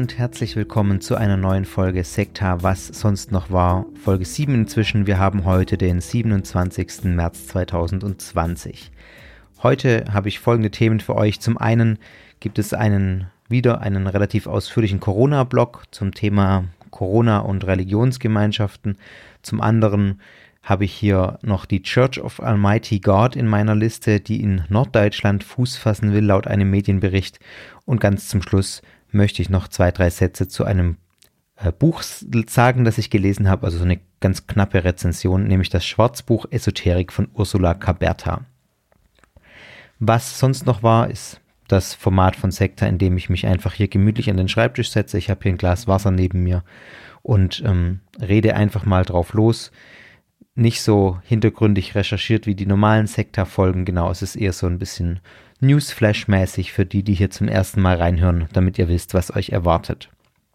und herzlich willkommen zu einer neuen Folge Sekta, was sonst noch war. Folge 7 inzwischen. Wir haben heute den 27. März 2020. Heute habe ich folgende Themen für euch. Zum einen gibt es wieder einen relativ ausführlichen Corona-Blog zum Thema Corona und Religionsgemeinschaften. Zum anderen habe ich hier noch die Church of Almighty God in meiner Liste, die in Norddeutschland Fuß fassen will, laut einem Medienbericht. Und ganz zum Schluss möchte ich noch 2-3 Sätze zu einem Buch sagen, das ich gelesen habe, also so eine ganz knappe Rezension, nämlich das Schwarzbuch Esoterik von Ursula Caberta. Was sonst noch war, ist das Format von Sekta, in dem ich mich einfach hier gemütlich an den Schreibtisch setze. Ich habe hier ein Glas Wasser neben mir und rede einfach mal drauf los. Nicht so hintergründig recherchiert wie die normalen Sekta-Folgen. Genau, es ist eher so ein bisschen Newsflash-mäßig für die hier zum ersten Mal reinhören, damit ihr wisst, was euch erwartet.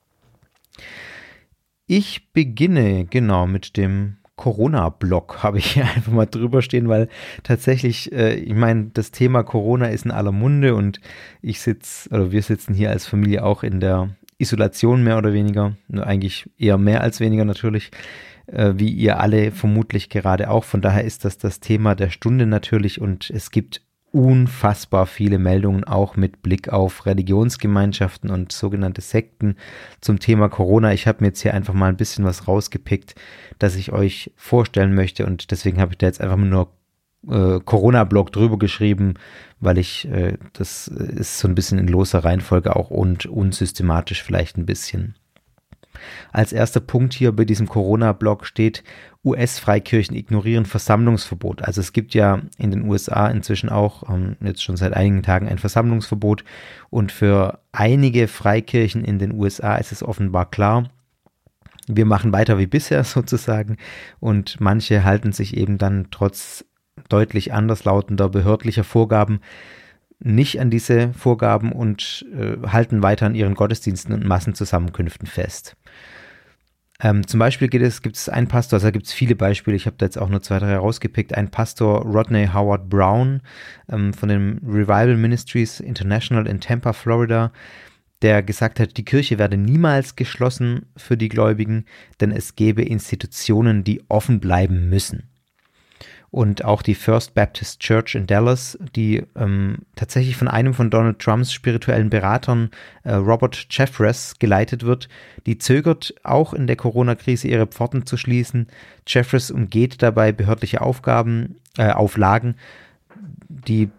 Ich beginne genau mit dem Corona-Blog, habe ich hier einfach mal drüber stehen, weil tatsächlich, ich meine, das Thema Corona ist in aller Munde und wir sitzen hier als Familie auch in der Isolation mehr oder weniger, nur eigentlich eher mehr als weniger natürlich, wie ihr alle vermutlich gerade auch. Von daher ist das Thema der Stunde natürlich und es gibt unfassbar viele Meldungen auch mit Blick auf Religionsgemeinschaften und sogenannte Sekten zum Thema Corona. Ich habe mir jetzt hier einfach mal ein bisschen was rausgepickt, das ich euch vorstellen möchte und deswegen habe ich da jetzt einfach nur Corona-Blog drüber geschrieben, weil das ist so ein bisschen in loser Reihenfolge auch und unsystematisch vielleicht ein bisschen. Als erster Punkt hier bei diesem Corona-Blog steht, US-Freikirchen ignorieren Versammlungsverbot. Also es gibt ja in den USA inzwischen auch jetzt schon seit einigen Tagen ein Versammlungsverbot und für einige Freikirchen in den USA ist es offenbar klar, wir machen weiter wie bisher sozusagen und manche halten sich eben dann trotz deutlich anderslautender behördlicher Vorgaben nicht an diese Vorgaben und halten weiter an ihren Gottesdiensten und Massenzusammenkünften fest. Zum Beispiel gibt es einen Pastor, also da gibt es viele Beispiele, ich habe da jetzt auch nur 2-3 herausgepickt, ein Pastor Rodney Howard Brown von den Revival Ministries International in Tampa, Florida, der gesagt hat, die Kirche werde niemals geschlossen für die Gläubigen, denn es gäbe Institutionen, die offen bleiben müssen. Und auch die First Baptist Church in Dallas, die tatsächlich von einem von Donald Trumps spirituellen Beratern, Robert Jeffress, geleitet wird, die zögert auch in der Corona-Krise ihre Pforten zu schließen. Jeffress umgeht dabei behördliche Auflagen, die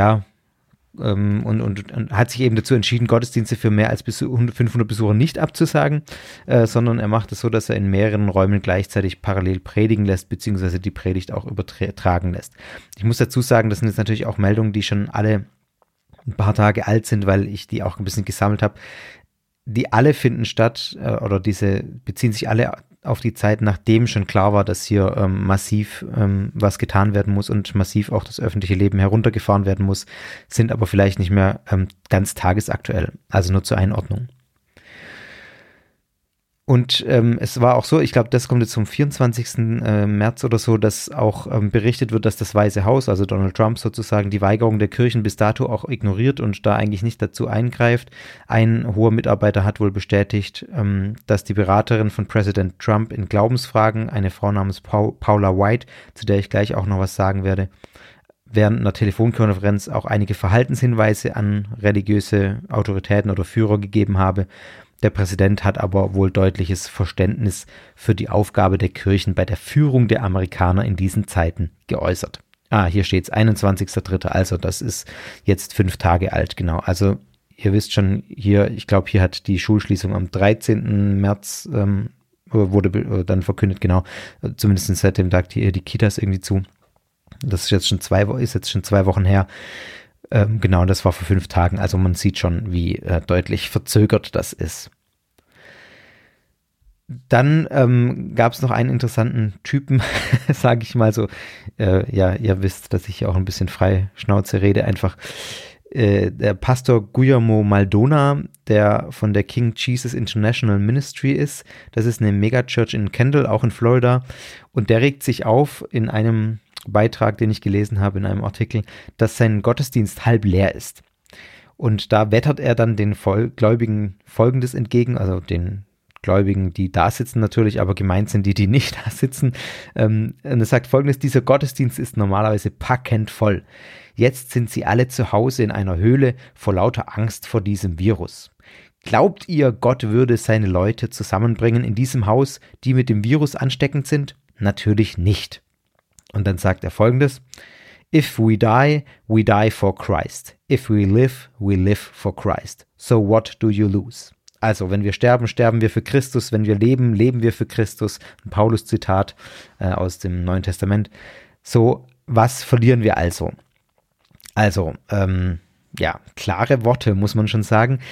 und hat sich eben dazu entschieden, Gottesdienste für mehr als 500 Besucher nicht abzusagen, sondern er macht es so, dass er in mehreren Räumen gleichzeitig parallel predigen lässt, beziehungsweise die Predigt auch übertragen lässt. Ich muss dazu sagen, das sind jetzt natürlich auch Meldungen, die schon alle ein paar Tage alt sind, weil ich die auch ein bisschen gesammelt habe. Die alle finden statt, oder diese beziehen sich alle auf die Zeit, nachdem schon klar war, dass hier massiv was getan werden muss und massiv auch das öffentliche Leben heruntergefahren werden muss, sind aber vielleicht nicht mehr ganz tagesaktuell. Also nur zur Einordnung. Und es war auch so, ich glaube, das kommt jetzt zum 24. März oder so, dass auch berichtet wird, dass das Weiße Haus, also Donald Trump sozusagen, die Weigerung der Kirchen bis dato auch ignoriert und da eigentlich nicht dazu eingreift. Ein hoher Mitarbeiter hat wohl bestätigt, dass die Beraterin von Präsident Trump in Glaubensfragen, eine Frau namens Paula White, zu der ich gleich auch noch was sagen werde, während einer Telefonkonferenz auch einige Verhaltenshinweise an religiöse Autoritäten oder Führer gegeben habe. Der Präsident hat aber wohl deutliches Verständnis für die Aufgabe der Kirchen bei der Führung der Amerikaner in diesen Zeiten geäußert. Hier steht es, 21.03., also das ist jetzt 5 Tage alt, genau. Also ihr wisst schon, ich glaube, hier hat die Schulschließung am 13. März wurde dann verkündet, genau, zumindest seit dem Tag die Kitas irgendwie zu. Das ist jetzt schon 2 Wochen her. Genau, das war vor 5 Tagen, also man sieht schon, wie deutlich verzögert das ist. Dann gab es noch einen interessanten Typen, sage ich mal so, ihr wisst, dass ich hier auch ein bisschen frei Schnauze rede, einfach der Pastor Guillermo Maldonado, der von der King Jesus International Ministry ist, das ist eine Megachurch in Kendall, auch in Florida, und der regt sich auf in einem Beitrag, den ich gelesen habe in einem Artikel, dass sein Gottesdienst halb leer ist. Und da wettert er dann den Gläubigen Folgendes entgegen, also den Gläubigen, die da sitzen natürlich, aber gemeint sind die nicht da sitzen. Und er sagt Folgendes: Dieser Gottesdienst ist normalerweise packend voll. Jetzt sind sie alle zu Hause in einer Höhle vor lauter Angst vor diesem Virus. Glaubt ihr, Gott würde seine Leute zusammenbringen in diesem Haus, die mit dem Virus ansteckend sind? Natürlich nicht. Und dann sagt er Folgendes: If we die for Christ. If we live for Christ. So what do you lose? Also, wenn wir sterben, sterben wir für Christus. Wenn wir leben, leben wir für Christus. Ein Paulus-Zitat aus dem Neuen Testament. So, was verlieren wir also? Also, klare Worte, muss man schon sagen.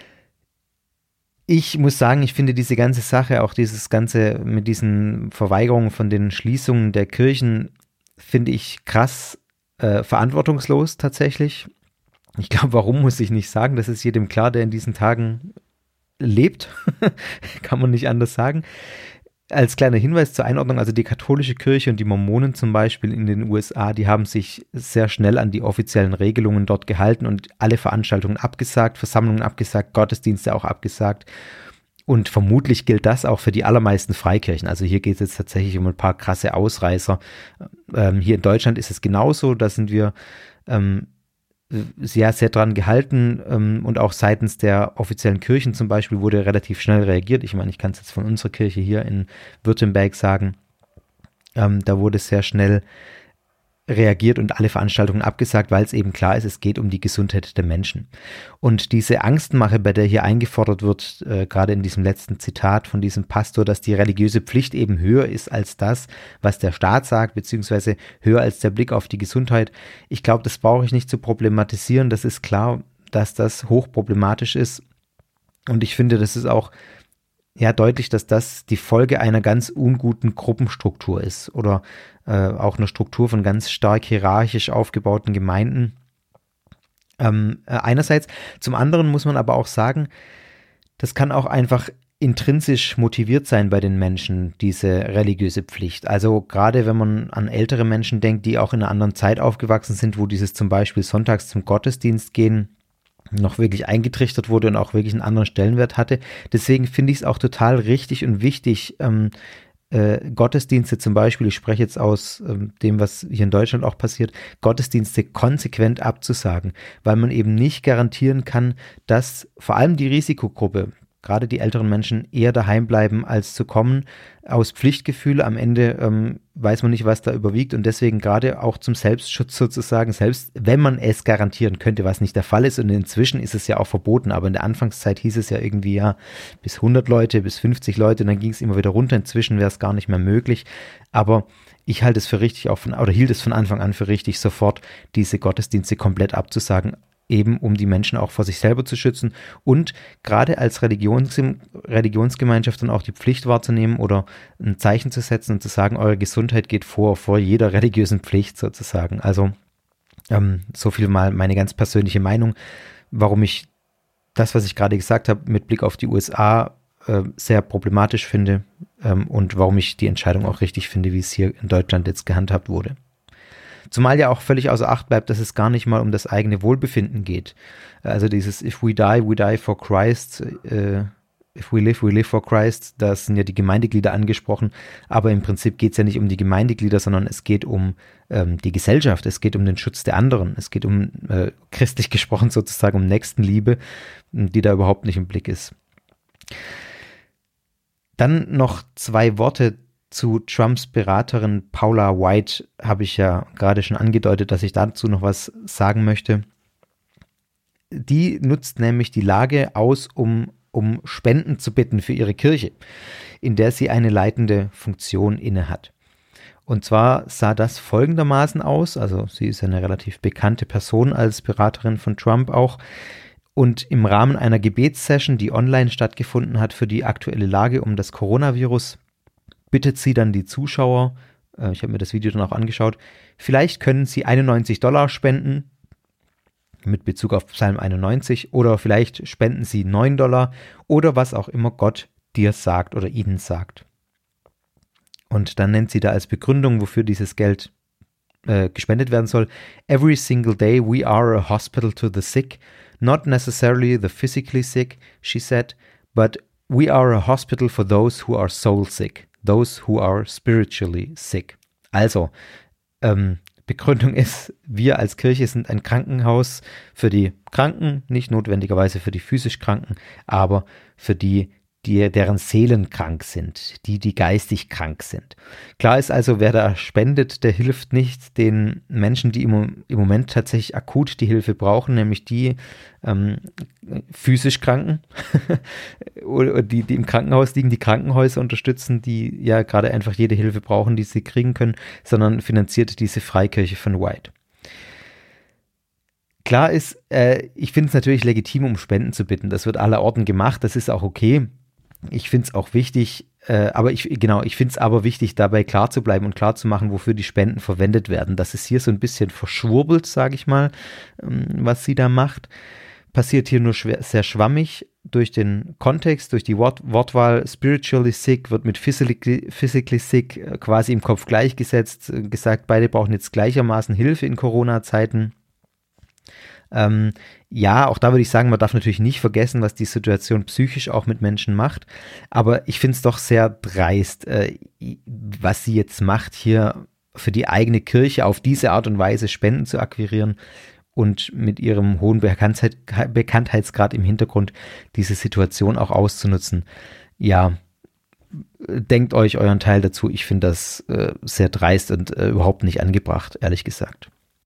Ich muss sagen, ich finde diese ganze Sache, auch dieses Ganze mit diesen Verweigerungen von den Schließungen der Kirchen, finde ich krass verantwortungslos tatsächlich. Ich glaube, warum, muss ich nicht sagen. Das ist jedem klar, der in diesen Tagen lebt. Kann man nicht anders sagen. Als kleiner Hinweis zur Einordnung, also die katholische Kirche und die Mormonen zum Beispiel in den USA, die haben sich sehr schnell an die offiziellen Regelungen dort gehalten und alle Veranstaltungen abgesagt, Versammlungen abgesagt, Gottesdienste auch abgesagt. Und vermutlich gilt das auch für die allermeisten Freikirchen. Also hier geht es jetzt tatsächlich um ein paar krasse Ausreißer. Hier in Deutschland ist es genauso, da sind wir sehr dran gehalten und auch seitens der offiziellen Kirchen zum Beispiel wurde relativ schnell reagiert. Ich meine, ich kann es jetzt von unserer Kirche hier in Württemberg sagen, da wurde sehr schnell reagiert und alle Veranstaltungen abgesagt, weil es eben klar ist, es geht um die Gesundheit der Menschen. Und diese Angstmache, bei der hier eingefordert wird, gerade in diesem letzten Zitat von diesem Pastor, dass die religiöse Pflicht eben höher ist als das, was der Staat sagt, beziehungsweise höher als der Blick auf die Gesundheit. Ich glaube, das brauche ich nicht zu problematisieren. Das ist klar, dass das hochproblematisch ist. Und ich finde, das ist auch deutlich, dass das die Folge einer ganz unguten Gruppenstruktur ist oder auch einer Struktur von ganz stark hierarchisch aufgebauten Gemeinden. Einerseits. Zum anderen muss man aber auch sagen, das kann auch einfach intrinsisch motiviert sein bei den Menschen, diese religiöse Pflicht. Also gerade wenn man an ältere Menschen denkt, die auch in einer anderen Zeit aufgewachsen sind, wo dieses zum Beispiel sonntags zum Gottesdienst gehen noch wirklich eingetrichtert wurde und auch wirklich einen anderen Stellenwert hatte. Deswegen finde ich es auch total richtig und wichtig, Gottesdienste zum Beispiel, ich spreche jetzt aus dem, was hier in Deutschland auch passiert, Gottesdienste konsequent abzusagen, weil man eben nicht garantieren kann, dass vor allem die Risikogruppe, gerade die älteren Menschen, eher daheim bleiben, als zu kommen, aus Pflichtgefühl. Am Ende weiß man nicht, was da überwiegt und deswegen gerade auch zum Selbstschutz sozusagen, selbst wenn man es garantieren könnte, was nicht der Fall ist und inzwischen ist es ja auch verboten, aber in der Anfangszeit hieß es ja irgendwie bis 100 Leute, bis 50 Leute und dann ging es immer wieder runter, inzwischen wäre es gar nicht mehr möglich, aber ich halte es für richtig, hielt es von Anfang an für richtig, sofort diese Gottesdienste komplett abzusagen, eben um die Menschen auch vor sich selber zu schützen und gerade als Religionsgemeinschaft dann auch die Pflicht wahrzunehmen oder ein Zeichen zu setzen und zu sagen, eure Gesundheit geht vor jeder religiösen Pflicht sozusagen. Also so viel mal meine ganz persönliche Meinung, warum ich das, was ich gerade gesagt habe, mit Blick auf die USA sehr problematisch finde und warum ich die Entscheidung auch richtig finde, wie es hier in Deutschland jetzt gehandhabt wurde. Zumal ja auch völlig außer Acht bleibt, dass es gar nicht mal um das eigene Wohlbefinden geht. Also dieses If we die for Christ, if we live for Christ, da sind ja die Gemeindeglieder angesprochen, aber im Prinzip geht es ja nicht um die Gemeindeglieder, sondern es geht um die Gesellschaft, es geht um den Schutz der anderen, es geht um, christlich gesprochen sozusagen, um Nächstenliebe, die da überhaupt nicht im Blick ist. Dann noch 2 Worte zu Trumps Beraterin Paula White, habe ich ja gerade schon angedeutet, dass ich dazu noch was sagen möchte. Die nutzt nämlich die Lage aus, um Spenden zu bitten für ihre Kirche, in der sie eine leitende Funktion innehat. Und zwar sah das folgendermaßen aus, also sie ist eine relativ bekannte Person als Beraterin von Trump auch, und im Rahmen einer Gebetssession, die online stattgefunden hat für die aktuelle Lage um das Coronavirus, bittet sie dann die Zuschauer, ich habe mir das Video dann auch angeschaut, vielleicht können sie $91 spenden, mit Bezug auf Psalm 91, oder vielleicht spenden sie $9 oder was auch immer Gott dir sagt oder ihnen sagt. Und dann nennt sie da als Begründung, wofür dieses Geld gespendet werden soll. Every single day we are a hospital to the sick, not necessarily the physically sick, she said, but we are a hospital for those who are soul sick, those who are spiritually sick. Also, Begründung ist, wir als Kirche sind ein Krankenhaus für die Kranken, nicht notwendigerweise für die physisch Kranken, aber für deren Seelen krank sind, die geistig krank sind. Klar ist also, wer da spendet, der hilft nicht den Menschen, die im Moment tatsächlich akut die Hilfe brauchen, nämlich die physisch Kranken oder die im Krankenhaus liegen, die Krankenhäuser unterstützen, die ja gerade einfach jede Hilfe brauchen, die sie kriegen können, sondern finanziert diese Freikirche von White. Klar ist, ich finde es natürlich legitim, um Spenden zu bitten. Das wird allerorten gemacht, das ist auch okay. Ich finde es auch wichtig, ich finde es aber wichtig, dabei klar zu bleiben und klar zu machen, wofür die Spenden verwendet werden. Das ist hier so ein bisschen verschwurbelt, sage ich mal, was sie da macht. Passiert hier nur sehr schwammig durch den Kontext, durch die Wortwahl. Spiritually sick wird mit physically sick quasi im Kopf gleichgesetzt, gesagt, beide brauchen jetzt gleichermaßen Hilfe in Corona-Zeiten. Ja, auch da würde ich sagen, man darf natürlich nicht vergessen, was die Situation psychisch auch mit Menschen macht, aber ich finde es doch sehr dreist, was sie jetzt macht, hier für die eigene Kirche auf diese Art und Weise Spenden zu akquirieren und mit ihrem hohen Bekanntheitsgrad im Hintergrund diese Situation auch auszunutzen. Ja, denkt euch euren Teil dazu, ich finde das sehr dreist und überhaupt nicht angebracht, ehrlich gesagt.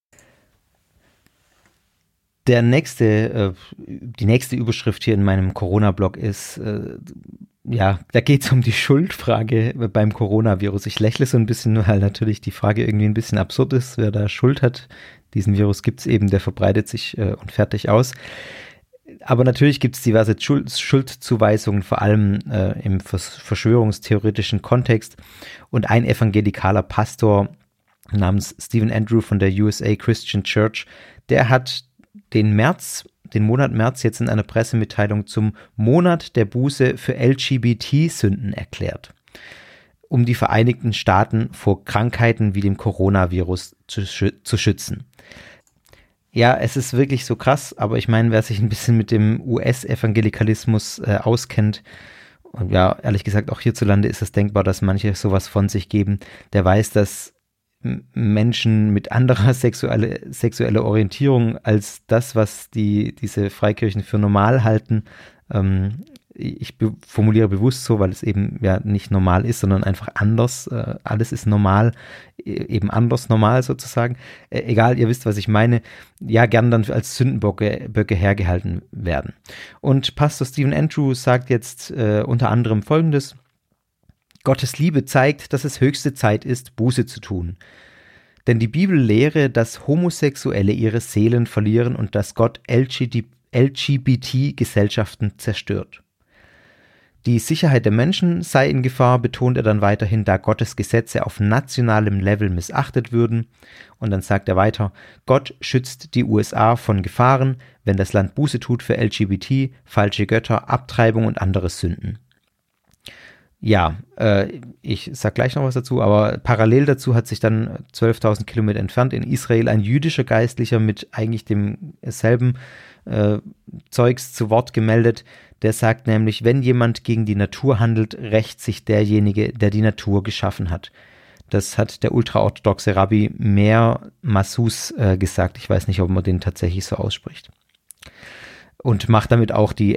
Die nächste Überschrift hier in meinem Corona-Blog ist, da geht es um die Schuldfrage beim Coronavirus. Ich lächle so ein bisschen, weil natürlich die Frage irgendwie ein bisschen absurd ist, wer da Schuld hat. Diesen Virus gibt es eben, der verbreitet sich und fertig aus. Aber natürlich gibt es diverse Schuldzuweisungen, vor allem im verschwörungstheoretischen Kontext. Und ein evangelikaler Pastor namens Stephen Andrew von der USA Christian Church, der hat den Monat März jetzt in einer Pressemitteilung zum Monat der Buße für LGBT-Sünden erklärt, um die Vereinigten Staaten vor Krankheiten wie dem Coronavirus zu schützen. Ja, es ist wirklich so krass, aber ich meine, wer sich ein bisschen mit dem US-Evangelikalismus auskennt, und ja, ehrlich gesagt, auch hierzulande ist es denkbar, dass manche sowas von sich geben, der weiß, dass Menschen mit anderer sexueller Orientierung als das, was diese Freikirchen für normal halten, ich formuliere bewusst so, weil es eben ja nicht normal ist, sondern einfach anders. Alles ist normal, eben anders normal sozusagen. Egal, ihr wisst, was ich meine. Ja, gern dann als Sündenböcke hergehalten werden. Und Pastor Stephen Andrew sagt jetzt unter anderem Folgendes: Gottes Liebe zeigt, dass es höchste Zeit ist, Buße zu tun. Denn die Bibel lehre, dass Homosexuelle ihre Seelen verlieren und dass Gott LGBT-Gesellschaften zerstört. Die Sicherheit der Menschen sei in Gefahr, betont er dann weiterhin, da Gottes Gesetze auf nationalem Level missachtet würden. Und dann sagt er weiter, Gott schützt die USA von Gefahren, wenn das Land Buße tut für LGBT, falsche Götter, Abtreibung und andere Sünden. Ja, ich sag gleich noch was dazu, aber parallel dazu hat sich dann 12.000 Kilometer entfernt in Israel ein jüdischer Geistlicher mit eigentlich demselben Zeugs zu Wort gemeldet. Der sagt nämlich, wenn jemand gegen die Natur handelt, rächt sich derjenige, der die Natur geschaffen hat. Das hat der ultraorthodoxe Rabbi Meir Massus gesagt. Ich weiß nicht, ob man den tatsächlich so ausspricht. Und macht damit auch die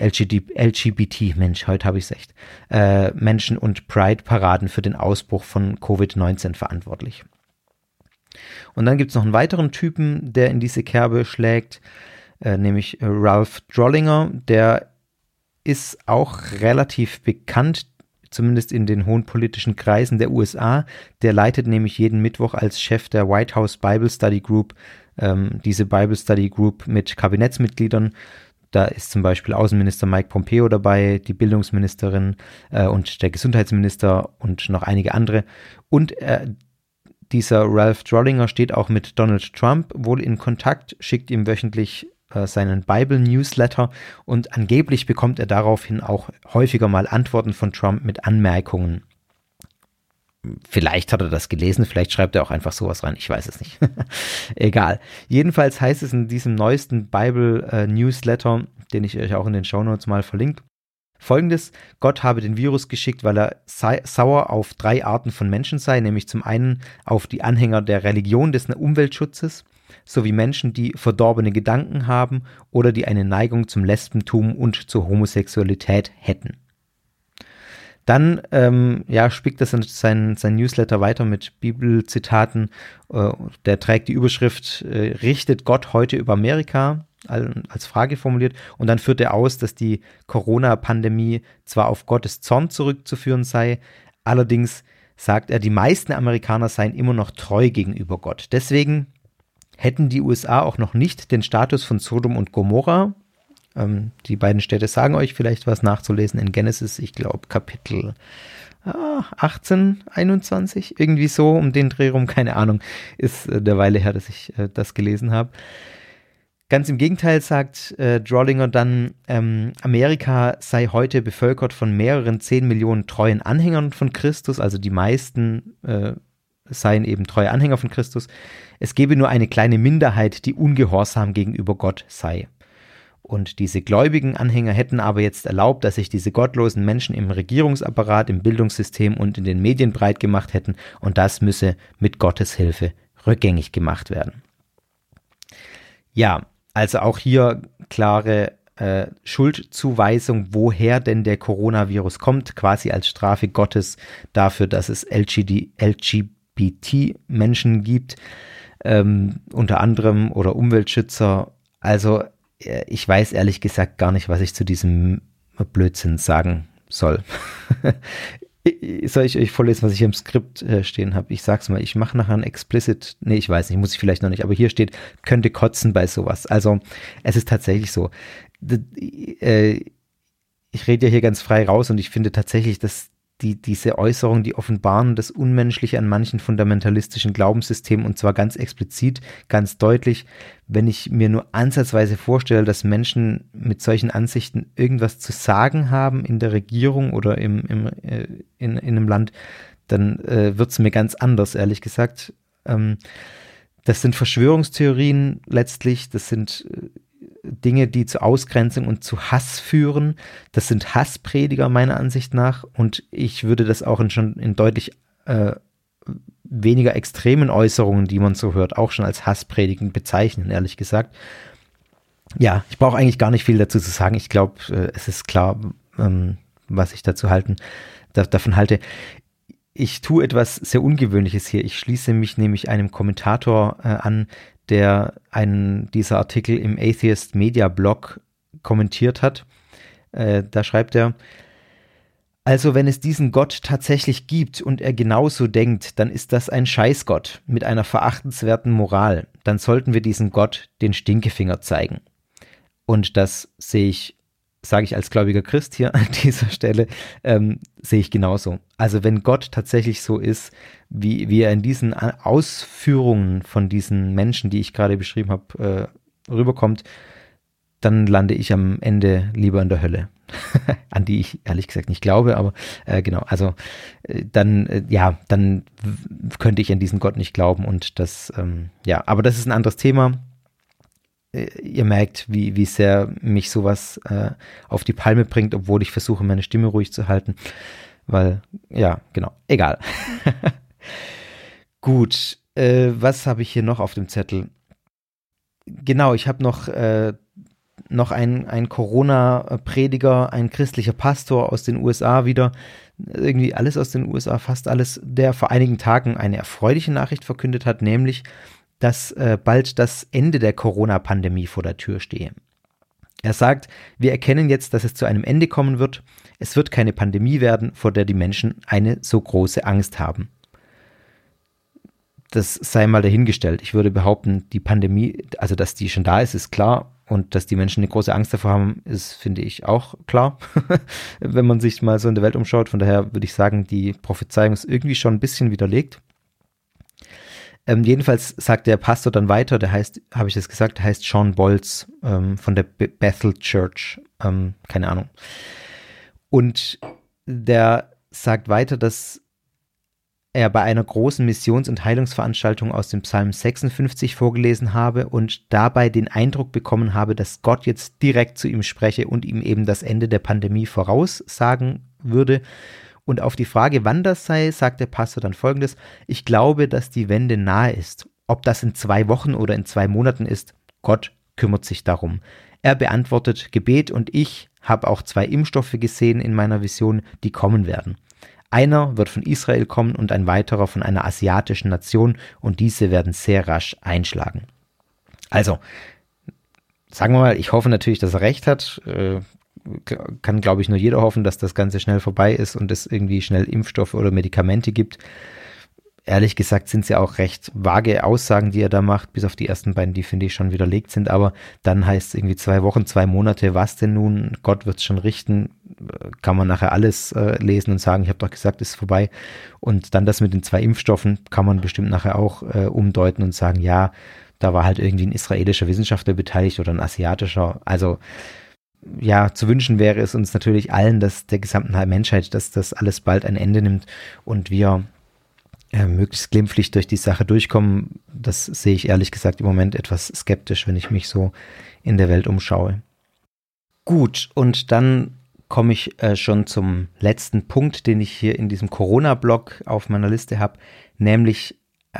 Menschen- und Pride-Paraden für den Ausbruch von Covid-19 verantwortlich. Und dann gibt es noch einen weiteren Typen, der in diese Kerbe schlägt, nämlich Ralph Drollinger. Der ist auch relativ bekannt, zumindest in den hohen politischen Kreisen der USA. Der leitet nämlich jeden Mittwoch als Chef der White House Bible Study Group diese Bible Study Group mit Kabinettsmitgliedern. Da ist zum Beispiel Außenminister Mike Pompeo dabei, die Bildungsministerin und der Gesundheitsminister und noch einige andere. Und dieser Ralph Drollinger steht auch mit Donald Trump wohl in Kontakt, schickt ihm wöchentlich seinen Bible-Newsletter und angeblich bekommt er daraufhin auch häufiger mal Antworten von Trump mit Anmerkungen. Vielleicht hat er das gelesen, vielleicht schreibt er auch einfach sowas rein, ich weiß es nicht. Egal. Jedenfalls heißt es in diesem neuesten Bible-Newsletter, den ich euch auch in den Shownotes mal verlinke, Folgendes: Gott habe den Virus geschickt, weil er sauer auf 3 Arten von Menschen sei, nämlich zum einen auf die Anhänger der Religion des Umweltschutzes, sowie Menschen, die verdorbene Gedanken haben oder die eine Neigung zum Lesbentum und zur Homosexualität hätten. Dann spickt das sein Newsletter weiter mit Bibelzitaten. Der trägt die Überschrift Richtet Gott heute über Amerika? Als Frage formuliert, und dann führt er aus, dass die Corona-Pandemie zwar auf Gottes Zorn zurückzuführen sei, allerdings sagt er, die meisten Amerikaner seien immer noch treu gegenüber Gott. Deswegen hätten die USA auch noch nicht den Status von Sodom und Gomorra. Die beiden Städte sagen euch vielleicht was nachzulesen in Genesis, ich glaube Kapitel 18, 21, irgendwie so um den Dreh rum, keine Ahnung, ist der Weile her, dass ich das gelesen habe. Ganz im Gegenteil sagt Drollinger dann, Amerika sei heute bevölkert von mehreren 10 Millionen treuen Anhängern von Christus, also die meisten seien eben treue Anhänger von Christus. Es gebe nur eine kleine Minderheit, die ungehorsam gegenüber Gott sei. Und diese gläubigen Anhänger hätten aber jetzt erlaubt, dass sich diese gottlosen Menschen im Regierungsapparat, im Bildungssystem und in den Medien breit gemacht hätten, und das müsse mit Gottes Hilfe rückgängig gemacht werden. Ja, also auch hier klare Schuldzuweisung, woher denn der Coronavirus kommt, quasi als Strafe Gottes dafür, dass es LGBT-Menschen gibt, unter anderem, oder Umweltschützer. Also ich weiß ehrlich gesagt gar nicht, was ich zu diesem Blödsinn sagen soll. Soll ich euch vorlesen, was ich im Skript stehen habe? Ich sag's mal, ich mache nachher ein explicit, nee, ich weiß nicht, muss ich vielleicht noch nicht, aber hier steht, könnte kotzen bei sowas. Also es ist tatsächlich so. Ich rede ja hier ganz frei raus und ich finde tatsächlich, dass diese Äußerungen, die offenbaren das Unmenschliche an manchen fundamentalistischen Glaubenssystemen, und zwar ganz explizit, ganz deutlich, wenn ich mir nur ansatzweise vorstelle, dass Menschen mit solchen Ansichten irgendwas zu sagen haben in der Regierung oder in einem Land, dann wird es mir ganz anders, ehrlich gesagt. Das sind Verschwörungstheorien letztlich, das sind Dinge, die zu Ausgrenzung und zu Hass führen. Das sind Hassprediger meiner Ansicht nach, und ich würde das auch schon in deutlich weniger extremen Äußerungen, die man so hört, auch schon als Hasspredigen bezeichnen, ehrlich gesagt. Ja, ich brauche eigentlich gar nicht viel dazu zu sagen. Ich glaube, es ist klar, was ich davon halte. Ich tue etwas sehr Ungewöhnliches hier. Ich schließe mich nämlich einem Kommentator an, der einen dieser Artikel im Atheist Media Blog kommentiert hat. Da schreibt er: Also wenn es diesen Gott tatsächlich gibt und er genauso denkt, dann ist das ein Scheißgott mit einer verachtenswerten Moral. Dann sollten wir diesem Gott den Stinkefinger zeigen. Und das sage ich als gläubiger Christ hier an dieser Stelle, sehe ich genauso. Also wenn Gott tatsächlich so ist, wie er in diesen Ausführungen von diesen Menschen, die ich gerade beschrieben habe, rüberkommt, dann lande ich am Ende lieber in der Hölle. An die ich ehrlich gesagt nicht glaube, aber genau, also dann könnte ich an diesen Gott nicht glauben, und das, aber das ist ein anderes Thema. Ihr merkt, wie sehr mich sowas auf die Palme bringt, obwohl ich versuche, meine Stimme ruhig zu halten, weil, ja, genau, egal. Gut, was habe ich hier noch auf dem Zettel? Genau, ich habe noch ein Corona-Prediger, ein christlicher Pastor aus den USA wieder, irgendwie alles aus den USA, fast alles, der vor einigen Tagen eine erfreuliche Nachricht verkündet hat, nämlich, dass bald das Ende der Corona-Pandemie vor der Tür stehe. Er sagt, wir erkennen jetzt, dass es zu einem Ende kommen wird. Es wird keine Pandemie werden, vor der die Menschen eine so große Angst haben. Das sei mal dahingestellt. Ich würde behaupten, die Pandemie, also dass die schon da ist, ist klar. Und dass die Menschen eine große Angst davor haben, ist, finde ich, auch klar, wenn man sich mal so in der Welt umschaut. Von daher würde ich sagen, die Prophezeiung ist irgendwie schon ein bisschen widerlegt. Jedenfalls sagt der Pastor dann weiter, der heißt, habe ich das gesagt, der heißt Sean Bolz von der Bethel Church, keine Ahnung. Und der sagt weiter, dass er bei einer großen Missions- und Heilungsveranstaltung aus dem Psalm 56 vorgelesen habe und dabei den Eindruck bekommen habe, dass Gott jetzt direkt zu ihm spreche und ihm eben das Ende der Pandemie voraussagen würde. Und auf die Frage, wann das sei, sagt der Pastor dann Folgendes: Ich glaube, dass die Wende nahe ist. Ob das in 2 Wochen oder in 2 Monaten ist, Gott kümmert sich darum. Er beantwortet Gebet und ich habe auch 2 Impfstoffe gesehen in meiner Vision, die kommen werden. Einer wird von Israel kommen und ein weiterer von einer asiatischen Nation und diese werden sehr rasch einschlagen. Also, sagen wir mal, ich hoffe natürlich, dass er recht hat. Kann, glaube ich, nur jeder hoffen, dass das Ganze schnell vorbei ist und es irgendwie schnell Impfstoffe oder Medikamente gibt. Ehrlich gesagt sind es ja auch recht vage Aussagen, die er da macht, bis auf die ersten beiden, die, finde ich, schon widerlegt sind. Aber dann heißt es irgendwie 2 Wochen, 2 Monate, was denn nun? Gott wird es schon richten. Kann man nachher alles lesen und sagen, ich habe doch gesagt, es ist vorbei. Und dann das mit den 2 Impfstoffen kann man bestimmt nachher auch umdeuten und sagen, ja, da war halt irgendwie ein israelischer Wissenschaftler beteiligt oder ein asiatischer. Also ja, zu wünschen wäre es uns natürlich allen, dass der gesamten Menschheit, dass das alles bald ein Ende nimmt und wir möglichst glimpflich durch die Sache durchkommen. Das sehe ich ehrlich gesagt im Moment etwas skeptisch, wenn ich mich so in der Welt umschaue. Gut, und dann komme ich schon zum letzten Punkt, den ich hier in diesem Corona-Blog auf meiner Liste habe, nämlich,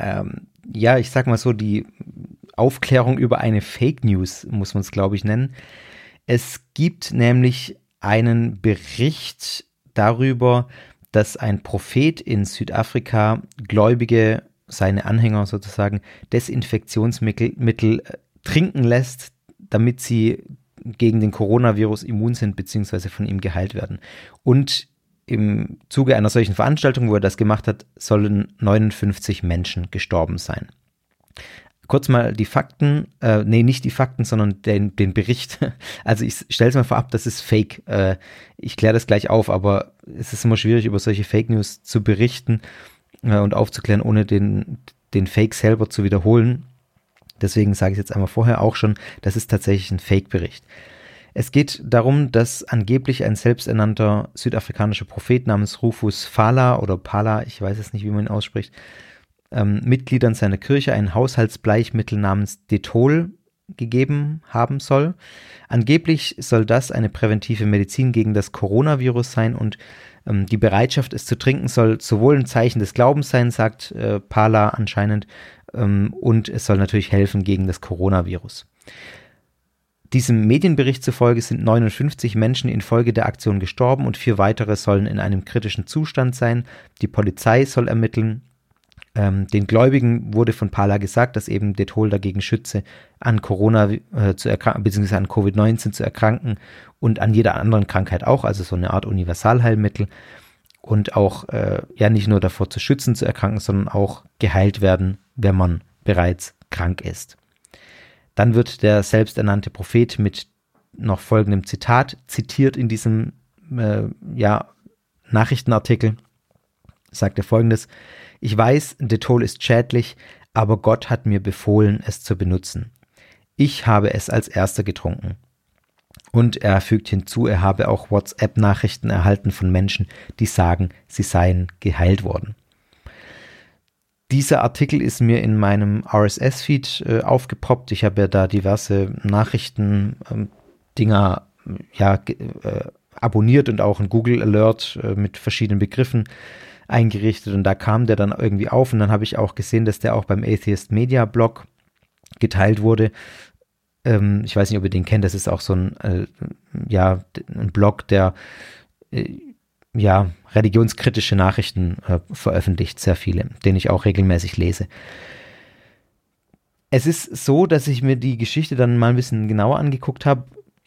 ja, ich sag mal so, die Aufklärung über eine Fake News, muss man es, glaube ich, nennen. Es gibt nämlich einen Bericht darüber, dass ein Prophet in Südafrika Gläubige, seine Anhänger sozusagen, Desinfektionsmittel trinken lässt, damit sie gegen den Coronavirus immun sind bzw. von ihm geheilt werden. Und im Zuge einer solchen Veranstaltung, wo er das gemacht hat, sollen 59 Menschen gestorben sein. Kurz mal die Fakten, nicht die Fakten, sondern den Bericht. Also ich stelle es mal vorab, das ist Fake. Ich kläre das gleich auf, aber es ist immer schwierig, über solche Fake News zu berichten und aufzuklären, ohne den Fake selber zu wiederholen. Deswegen sage ich es jetzt einmal vorher auch schon, das ist tatsächlich ein Fake-Bericht. Es geht darum, dass angeblich ein selbsternannter südafrikanischer Prophet namens Rufus Phala oder Phala, ich weiß es nicht, wie man ihn ausspricht, Mitgliedern seiner Kirche ein Haushaltsbleichmittel namens Dettol gegeben haben soll. Angeblich soll das eine präventive Medizin gegen das Coronavirus sein und die Bereitschaft, es zu trinken, soll sowohl ein Zeichen des Glaubens sein, sagt Phala anscheinend, und es soll natürlich helfen gegen das Coronavirus. Diesem Medienbericht zufolge sind 59 Menschen infolge der Aktion gestorben und 4 weitere sollen in einem kritischen Zustand sein. Die Polizei soll ermitteln. Den Gläubigen wurde von Phala gesagt, dass eben Dettol dagegen schütze, an Corona zu erkranken, beziehungsweise an Covid-19 zu erkranken und an jeder anderen Krankheit auch, also so eine Art Universalheilmittel und auch ja nicht nur davor zu schützen, zu erkranken, sondern auch geheilt werden, wenn man bereits krank ist. Dann wird der selbsternannte Prophet mit noch folgendem Zitat zitiert in diesem Nachrichtenartikel, sagt er Folgendes: Ich weiß, Dettol ist schädlich, aber Gott hat mir befohlen, es zu benutzen. Ich habe es als Erster getrunken. Und er fügt hinzu, er habe auch WhatsApp-Nachrichten erhalten von Menschen, die sagen, sie seien geheilt worden. Dieser Artikel ist mir in meinem RSS-Feed aufgepoppt. Ich habe ja da diverse Nachrichten-Dinger abonniert und auch einen Google Alert mit verschiedenen Begriffen eingerichtet und da kam der dann irgendwie auf und dann habe ich auch gesehen, dass der auch beim Atheist Media Blog geteilt wurde. Ich weiß nicht, ob ihr den kennt, das ist auch so ein Blog, der religionskritische Nachrichten veröffentlicht, sehr viele, den ich auch regelmäßig lese. Es ist so, dass ich mir die Geschichte dann mal ein bisschen genauer angeguckt habe.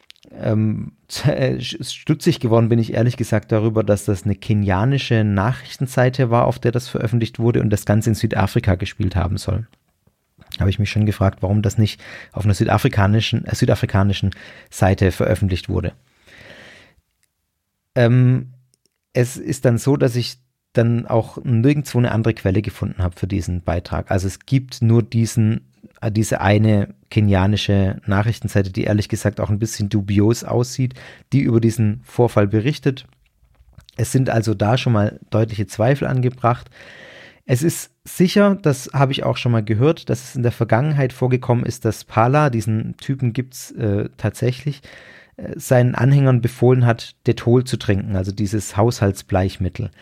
Stutzig geworden bin ich ehrlich gesagt darüber, dass das eine kenianische Nachrichtenseite war, auf der das veröffentlicht wurde und das Ganze in Südafrika gespielt haben soll. Habe ich mich schon gefragt, warum das nicht auf einer südafrikanischen Seite veröffentlicht wurde. Es ist dann so, dass ich dann auch nirgendwo eine andere Quelle gefunden habe für diesen Beitrag. Also es gibt nur diese eine kenianische Nachrichtenseite, die ehrlich gesagt auch ein bisschen dubios aussieht, die über diesen Vorfall berichtet. Es sind also da schon mal deutliche Zweifel angebracht. Es ist sicher, das habe ich auch schon mal gehört, dass es in der Vergangenheit vorgekommen ist, dass Pala, diesen Typen gibt es tatsächlich, seinen Anhängern befohlen hat, Dettol zu trinken, also dieses Haushaltsbleichmittel.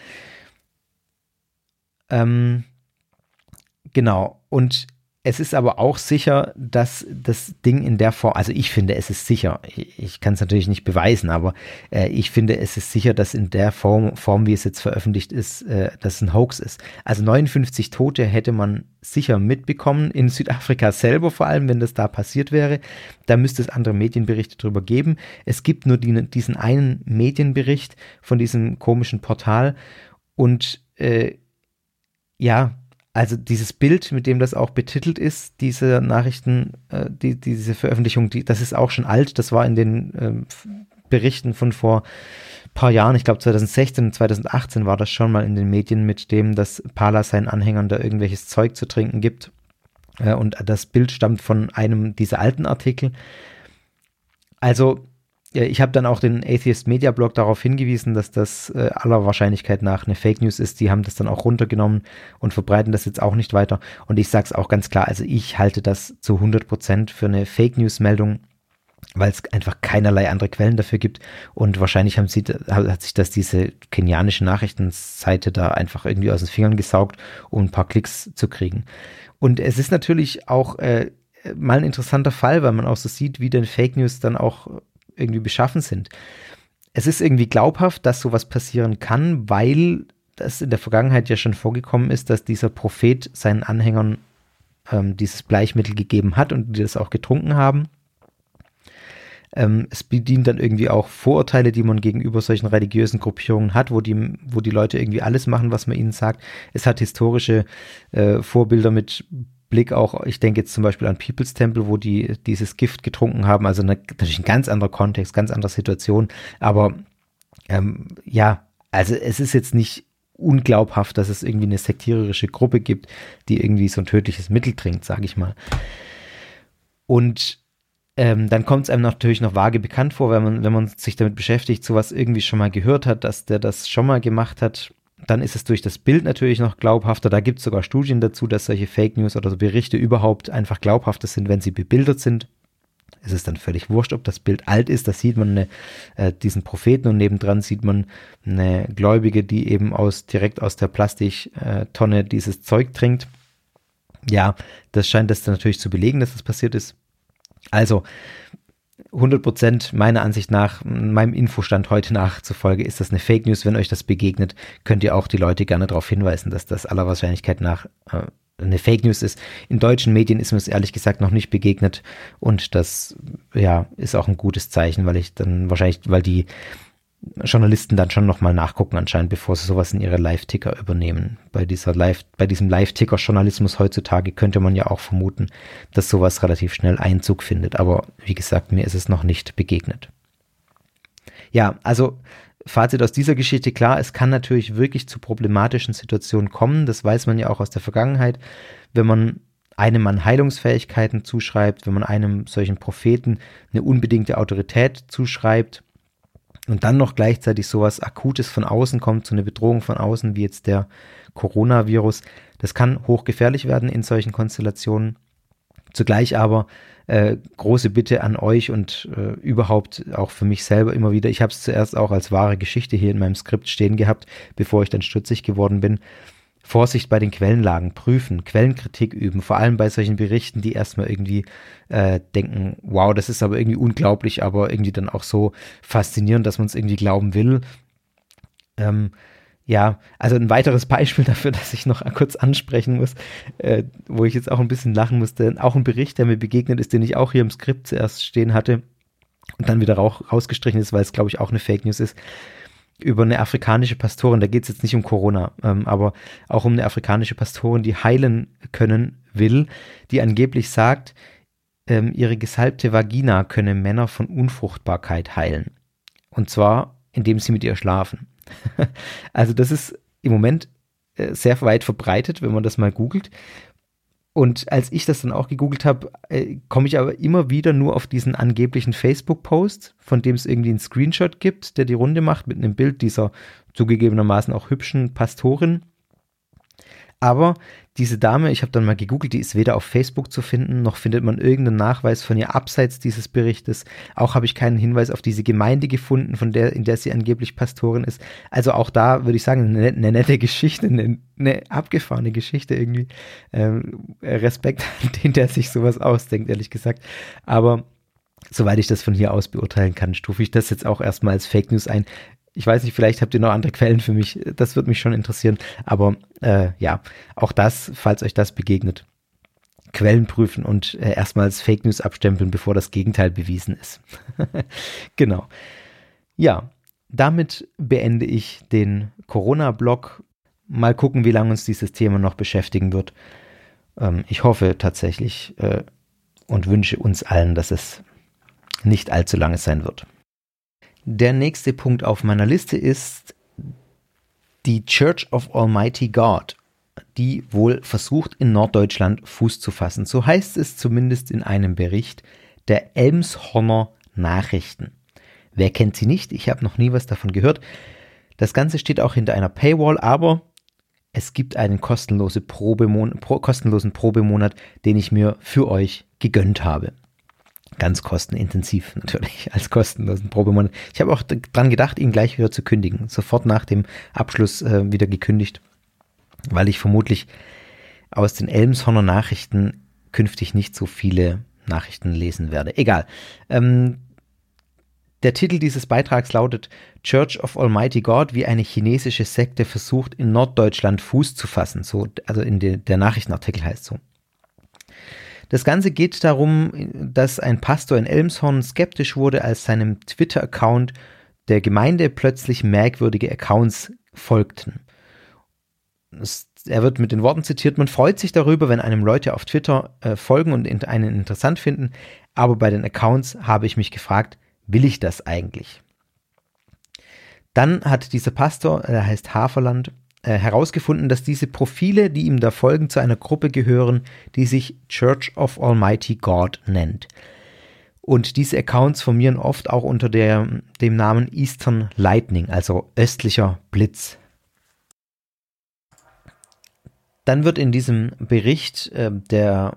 Genau. Und es ist aber auch sicher, dass das Ding in der Form, also ich finde, es ist sicher, ich kann es natürlich nicht beweisen, aber ich finde, es ist sicher, dass in der Form, wie es jetzt veröffentlicht ist, dass es ein Hoax ist. Also 59 Tote hätte man sicher mitbekommen, in Südafrika selber vor allem, wenn das da passiert wäre. Da müsste es andere Medienberichte drüber geben. Es gibt nur diesen einen Medienbericht von diesem komischen Portal und ja, also dieses Bild, mit dem das auch betitelt ist, diese Nachrichten, diese Veröffentlichung, das ist auch schon alt. Das war in den Berichten von vor ein paar Jahren, ich glaube 2016 und 2018 war das schon mal in den Medien, mit dem, dass Pala seinen Anhängern da irgendwelches Zeug zu trinken gibt. Und das Bild stammt von einem dieser alten Artikel. Also ich habe dann auch den Atheist Media Blog darauf hingewiesen, dass das aller Wahrscheinlichkeit nach eine Fake News ist. Die haben das dann auch runtergenommen und verbreiten das jetzt auch nicht weiter. Und ich sage es auch ganz klar, also ich halte das zu 100% für eine Fake News Meldung, weil es einfach keinerlei andere Quellen dafür gibt. Und wahrscheinlich hat sich das diese kenianische Nachrichtenseite da einfach irgendwie aus den Fingern gesaugt, um ein paar Klicks zu kriegen. Und es ist natürlich auch mal ein interessanter Fall, weil man auch so sieht, wie denn Fake News dann auch irgendwie beschaffen sind. Es ist irgendwie glaubhaft, dass sowas passieren kann, weil das in der Vergangenheit ja schon vorgekommen ist, dass dieser Prophet seinen Anhängern dieses Bleichmittel gegeben hat und die das auch getrunken haben. Es bedient dann irgendwie auch Vorurteile, die man gegenüber solchen religiösen Gruppierungen hat, wo die Leute irgendwie alles machen, was man ihnen sagt. Es hat historische Vorbilder mit Blick auch, ich denke jetzt zum Beispiel an People's Temple, wo die dieses Gift getrunken haben, also natürlich ein ganz anderer Kontext, ganz andere Situation, aber ja, also es ist jetzt nicht unglaubhaft, dass es irgendwie eine sektiererische Gruppe gibt, die irgendwie so ein tödliches Mittel trinkt, sage ich mal. Und dann kommt es einem natürlich noch vage bekannt vor, wenn man sich damit beschäftigt, sowas irgendwie schon mal gehört hat, dass der das schon mal gemacht hat. Dann ist es durch das Bild natürlich noch glaubhafter. Da gibt es sogar Studien dazu, dass solche Fake News oder so Berichte überhaupt einfach glaubhafter sind, wenn sie bebildert sind. Es ist dann völlig wurscht, ob das Bild alt ist. Da sieht man diesen Propheten und nebendran sieht man eine Gläubige, die eben direkt aus der Plastiktonne dieses Zeug trinkt. Ja, das scheint das dann natürlich zu belegen, dass das passiert ist. Also 100% meiner Ansicht nach, meinem Infostand heute nachzufolge, ist das eine Fake News. Wenn euch das begegnet, könnt ihr auch die Leute gerne darauf hinweisen, dass das aller Wahrscheinlichkeit nach eine Fake News ist. In deutschen Medien ist mir es ehrlich gesagt noch nicht begegnet und das ja ist auch ein gutes Zeichen, weil die Journalisten dann schon nochmal nachgucken anscheinend, bevor sie sowas in ihre Live-Ticker übernehmen. Bei diesem Live-Ticker-Journalismus heutzutage könnte man ja auch vermuten, dass sowas relativ schnell Einzug findet. Aber wie gesagt, mir ist es noch nicht begegnet. Ja, also Fazit aus dieser Geschichte, klar, es kann natürlich wirklich zu problematischen Situationen kommen. Das weiß man ja auch aus der Vergangenheit. Wenn man einem an Heilungsfähigkeiten zuschreibt, wenn man einem solchen Propheten eine unbedingte Autorität zuschreibt, und dann noch gleichzeitig sowas Akutes von außen kommt, so eine Bedrohung von außen wie jetzt der Coronavirus, das kann hochgefährlich werden in solchen Konstellationen. Zugleich aber große Bitte an euch und überhaupt auch für mich selber immer wieder. Ich habe es zuerst auch als wahre Geschichte hier in meinem Skript stehen gehabt, bevor ich dann stutzig geworden bin. Vorsicht bei den Quellenlagen, prüfen, Quellenkritik üben, vor allem bei solchen Berichten, die erstmal irgendwie denken, wow, das ist aber irgendwie unglaublich, aber irgendwie dann auch so faszinierend, dass man es irgendwie glauben will. Ja, also ein weiteres Beispiel dafür, dass ich noch kurz ansprechen muss, wo ich jetzt auch ein bisschen lachen musste, auch ein Bericht, der mir begegnet ist, den ich auch hier im Skript zuerst stehen hatte und dann wieder rausgestrichen ist, weil es, glaube ich, auch eine Fake News ist, über eine afrikanische Pastorin, da geht es jetzt nicht um Corona, aber auch um eine afrikanische Pastorin, die heilen können will, die angeblich sagt, ihre gesalbte Vagina könne Männer von Unfruchtbarkeit heilen. Und zwar, indem sie mit ihr schlafen. Also das ist im Moment sehr weit verbreitet, wenn man das mal googelt. Und als ich das dann auch gegoogelt habe, komme ich aber immer wieder nur auf diesen angeblichen Facebook-Post, von dem es irgendwie einen Screenshot gibt, der die Runde macht mit einem Bild dieser zugegebenermaßen auch hübschen Pastorin. Aber diese Dame, ich habe dann mal gegoogelt, die ist weder auf Facebook zu finden, noch findet man irgendeinen Nachweis von ihr abseits dieses Berichtes. Auch habe ich keinen Hinweis auf diese Gemeinde gefunden, in der sie angeblich Pastorin ist. Also auch da würde ich sagen, eine nette Geschichte, eine abgefahrene Geschichte irgendwie. Respekt an den, der sich sowas ausdenkt, ehrlich gesagt. Aber soweit ich das von hier aus beurteilen kann, stufe ich das jetzt auch erstmal als Fake News ein. Ich weiß nicht, vielleicht habt ihr noch andere Quellen für mich. Das würde mich schon interessieren. Aber ja, auch das, falls euch das begegnet, Quellen prüfen und erstmal als Fake News abstempeln, bevor das Gegenteil bewiesen ist. Genau. Ja, damit beende ich den Corona-Blog. Mal gucken, wie lange uns dieses Thema noch beschäftigen wird. Ich hoffe tatsächlich und wünsche uns allen, dass es nicht allzu lange sein wird. Der nächste Punkt auf meiner Liste ist die Church of Almighty God, die wohl versucht, in Norddeutschland Fuß zu fassen. So heißt es zumindest in einem Bericht der Elmshorner Nachrichten. Wer kennt sie nicht? Ich habe noch nie was davon gehört. Das Ganze steht auch hinter einer Paywall, aber es gibt einen kostenlosen Probemonat, den ich mir für euch gegönnt habe. Ganz kostenintensiv natürlich, als kostenlosen Probemonat. Ich habe auch dran gedacht, ihn gleich wieder zu kündigen. Sofort nach dem Abschluss wieder gekündigt, weil ich vermutlich aus den Elmshorner Nachrichten künftig nicht so viele Nachrichten lesen werde. Egal. Der Titel dieses Beitrags lautet Church of Almighty God, wie eine chinesische Sekte versucht, in Norddeutschland Fuß zu fassen. So, also der Nachrichtenartikel heißt so. Das Ganze geht darum, dass ein Pastor in Elmshorn skeptisch wurde, als seinem Twitter-Account der Gemeinde plötzlich merkwürdige Accounts folgten. Er wird mit den Worten zitiert: Man freut sich darüber, wenn einem Leute auf Twitter folgen und einen interessant finden, aber bei den Accounts habe ich mich gefragt, will ich das eigentlich? Dann hat dieser Pastor, der heißt Haferland, herausgefunden, dass diese Profile, die ihm da folgen, zu einer Gruppe gehören, die sich Church of Almighty God nennt. Und diese Accounts formieren oft auch unter dem Namen Eastern Lightning, also östlicher Blitz. Dann wird in diesem Bericht der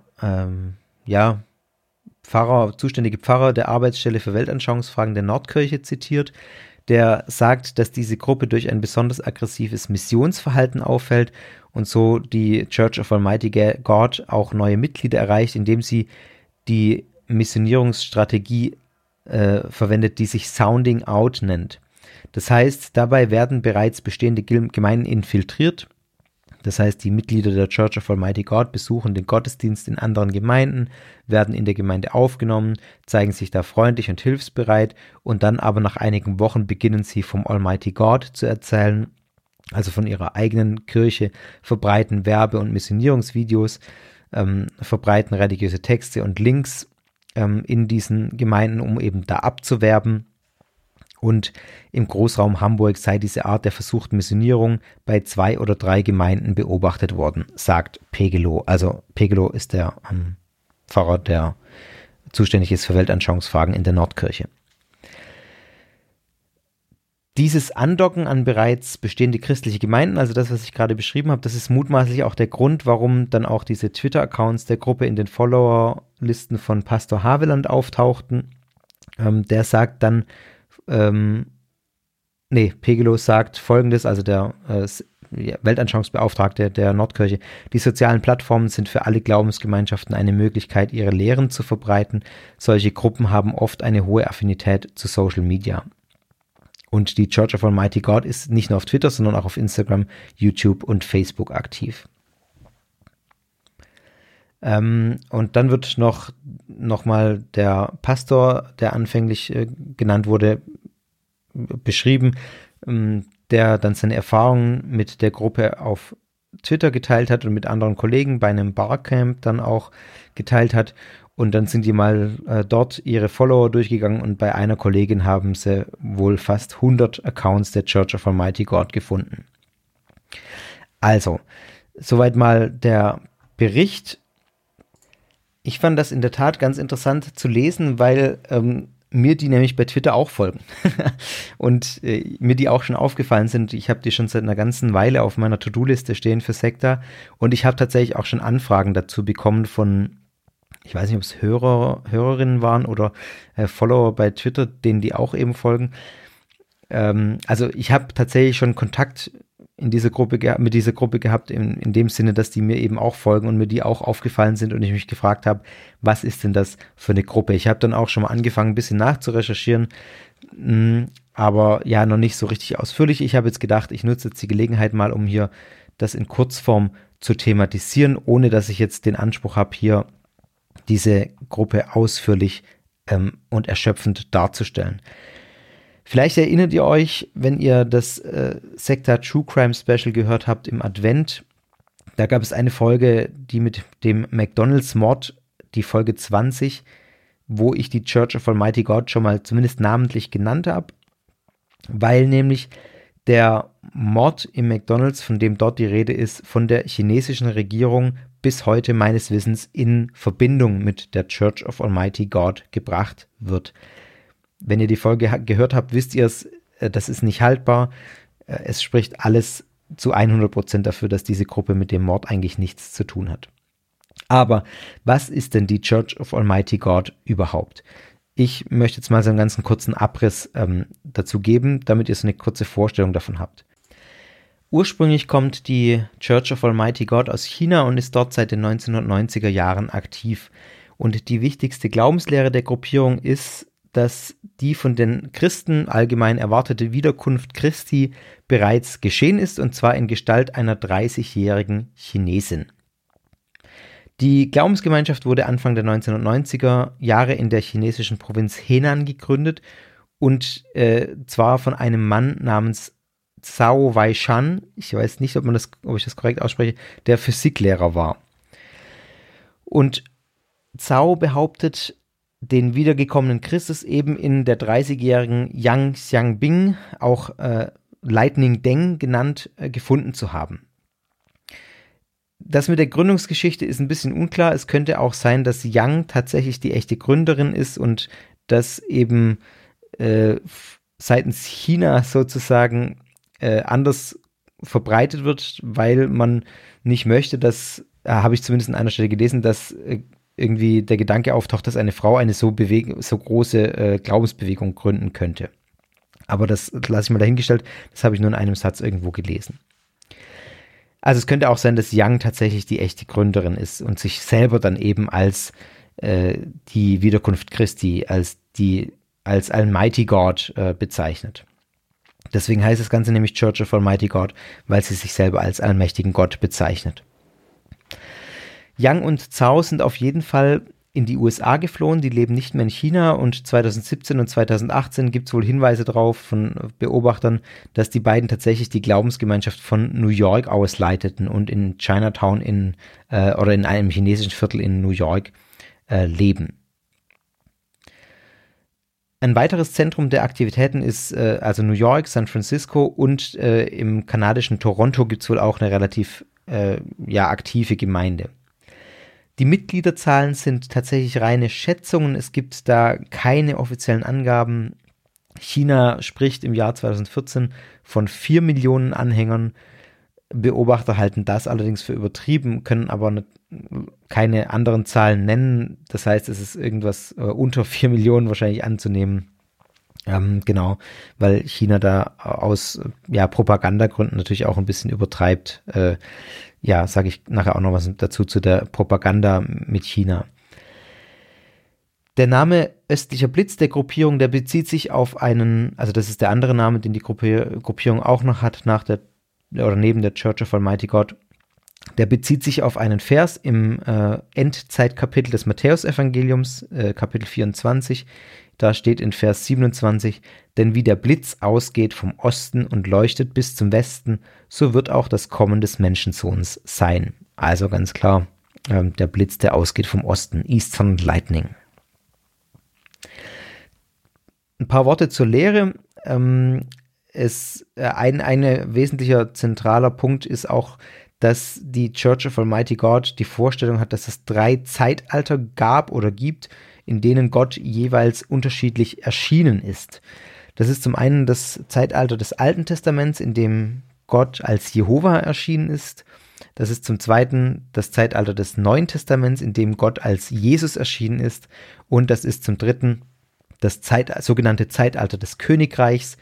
zuständige Pfarrer der Arbeitsstelle für Weltanschauungsfragen der Nordkirche zitiert, der sagt, dass diese Gruppe durch ein besonders aggressives Missionsverhalten auffällt und so die Church of Almighty God auch neue Mitglieder erreicht, indem sie die Missionierungsstrategie verwendet, die sich Sounding Out nennt. Das heißt, dabei werden bereits bestehende Gemeinden infiltriert. Das heißt, die Mitglieder der Church of Almighty God besuchen den Gottesdienst in anderen Gemeinden, werden in der Gemeinde aufgenommen, zeigen sich da freundlich und hilfsbereit und dann aber nach einigen Wochen beginnen sie vom Almighty God zu erzählen, also von ihrer eigenen Kirche, verbreiten Werbe- und Missionierungsvideos, verbreiten religiöse Texte und Links in diesen Gemeinden, um eben da abzuwerben. Und im Großraum Hamburg sei diese Art der versuchten Missionierung bei 2 oder 3 Gemeinden beobachtet worden, sagt Pegelow. Also Pegelow ist der Pfarrer, der zuständig ist für Weltanschauungsfragen in der Nordkirche. Dieses Andocken an bereits bestehende christliche Gemeinden, also das, was ich gerade beschrieben habe, das ist mutmaßlich auch der Grund, warum dann auch diese Twitter-Accounts der Gruppe in den Follower-Listen von Pastor Haveland auftauchten. Der sagt dann, Pegelow sagt Folgendes, also der Weltanschauungsbeauftragte der Nordkirche: Die sozialen Plattformen sind für alle Glaubensgemeinschaften eine Möglichkeit, ihre Lehren zu verbreiten. Solche Gruppen haben oft eine hohe Affinität zu Social Media. Und die Church of Almighty God ist nicht nur auf Twitter, sondern auch auf Instagram, YouTube und Facebook aktiv. Und dann wird noch mal der Pastor, der anfänglich genannt wurde, beschrieben, der dann seine Erfahrungen mit der Gruppe auf Twitter geteilt hat und mit anderen Kollegen bei einem Barcamp dann auch geteilt hat. Und dann sind die mal dort ihre Follower durchgegangen und bei einer Kollegin haben sie wohl fast 100 Accounts der Church of Almighty God gefunden. Also, soweit mal der Bericht. Ich fand das in der Tat ganz interessant zu lesen, weil mir die nämlich bei Twitter auch folgen und mir die auch schon aufgefallen sind. Ich habe die schon seit einer ganzen Weile auf meiner To-Do-Liste stehen für Sekta und ich habe tatsächlich auch schon Anfragen dazu bekommen von, ich weiß nicht, ob es Hörerinnen waren oder Follower bei Twitter, denen die auch eben folgen. Also ich habe tatsächlich schon Kontakt mit dieser Gruppe gehabt, in dem Sinne, dass die mir eben auch folgen und mir die auch aufgefallen sind und ich mich gefragt habe, was ist denn das für eine Gruppe? Ich habe dann auch schon mal angefangen, ein bisschen nachzurecherchieren, aber ja, noch nicht so richtig ausführlich. Ich habe jetzt gedacht, ich nutze jetzt die Gelegenheit mal, um hier das in Kurzform zu thematisieren, ohne dass ich jetzt den Anspruch habe, hier diese Gruppe ausführlich und erschöpfend darzustellen. Vielleicht erinnert ihr euch, wenn ihr das Sekta True Crime Special gehört habt im Advent, da gab es eine Folge, die mit dem McDonalds-Mord, die Folge 20, wo ich die Church of Almighty God schon mal zumindest namentlich genannt habe, weil nämlich der Mord im McDonalds, von dem dort die Rede ist, von der chinesischen Regierung bis heute meines Wissens in Verbindung mit der Church of Almighty God gebracht wird. Wenn ihr die Folge gehört habt, wisst ihr es, das ist nicht haltbar. Es spricht alles zu 100% dafür, dass diese Gruppe mit dem Mord eigentlich nichts zu tun hat. Aber was ist denn die Church of Almighty God überhaupt? Ich möchte jetzt mal so einen ganzen kurzen Abriss dazu geben, damit ihr so eine kurze Vorstellung davon habt. Ursprünglich kommt die Church of Almighty God aus China und ist dort seit den 1990er Jahren aktiv. Und die wichtigste Glaubenslehre der Gruppierung ist, dass die von den Christen allgemein erwartete Wiederkunft Christi bereits geschehen ist, und zwar in Gestalt einer 30-jährigen Chinesin. Die Glaubensgemeinschaft wurde Anfang der 1990er Jahre in der chinesischen Provinz Henan gegründet und zwar von einem Mann namens Zhao Weishan, ich weiß nicht, ob ich das korrekt ausspreche, der Physiklehrer war. Und Zhao behauptet, den wiedergekommenen Christus eben in der 30-jährigen Yang Xiangbing, auch Lightning Deng genannt, gefunden zu haben. Das mit der Gründungsgeschichte ist ein bisschen unklar. Es könnte auch sein, dass Yang tatsächlich die echte Gründerin ist und dass eben seitens China sozusagen anders verbreitet wird, weil man nicht möchte, dass, habe ich zumindest an einer Stelle gelesen, dass irgendwie der Gedanke auftaucht, dass eine Frau eine so große Glaubensbewegung gründen könnte. Aber das lasse ich mal dahingestellt, das habe ich nur in einem Satz irgendwo gelesen. Also es könnte auch sein, dass Yang tatsächlich die echte Gründerin ist und sich selber dann eben als die Wiederkunft Christi, als Almighty God bezeichnet. Deswegen heißt das Ganze nämlich Church of Almighty God, weil sie sich selber als allmächtigen Gott bezeichnet. Yang und Zhao sind auf jeden Fall in die USA geflohen, die leben nicht mehr in China, und 2017 und 2018 gibt es wohl Hinweise darauf von Beobachtern, dass die beiden tatsächlich die Glaubensgemeinschaft von New York aus leiteten und in Chinatown oder in einem chinesischen Viertel in New York leben. Ein weiteres Zentrum der Aktivitäten ist also New York, San Francisco, und im kanadischen Toronto gibt es wohl auch eine relativ aktive Gemeinde. Die Mitgliederzahlen sind tatsächlich reine Schätzungen. Es gibt da keine offiziellen Angaben. China spricht im Jahr 2014 von 4 Millionen Anhängern. Beobachter halten das allerdings für übertrieben, können aber keine anderen Zahlen nennen. Das heißt, es ist irgendwas unter 4 Millionen wahrscheinlich anzunehmen. Genau, weil China da aus Propagandagründen natürlich auch ein bisschen übertreibt. Sage ich nachher auch noch was dazu zu der Propaganda mit China. Der Name Östlicher Blitz der Gruppierung, der bezieht sich auf das ist der andere Name, den die Gruppierung auch noch hat, neben der Church of Almighty God. Der bezieht sich auf einen Vers im Endzeitkapitel des Matthäusevangeliums, Kapitel 24. Da steht in Vers 27, denn wie der Blitz ausgeht vom Osten und leuchtet bis zum Westen, so wird auch das Kommen des Menschensohns sein. Also ganz klar, der Blitz, der ausgeht vom Osten, Eastern Lightning. Ein paar Worte zur Lehre. Ein wesentlicher zentraler Punkt ist auch, dass die Church of Almighty God die Vorstellung hat, dass es 3 Zeitalter gab oder gibt, in denen Gott jeweils unterschiedlich erschienen ist. Das ist zum einen das Zeitalter des Alten Testaments, in dem Gott als Jehova erschienen ist. Das ist zum zweiten das Zeitalter des Neuen Testaments, in dem Gott als Jesus erschienen ist. Und das ist zum dritten das sogenannte Zeitalter des Königreichs,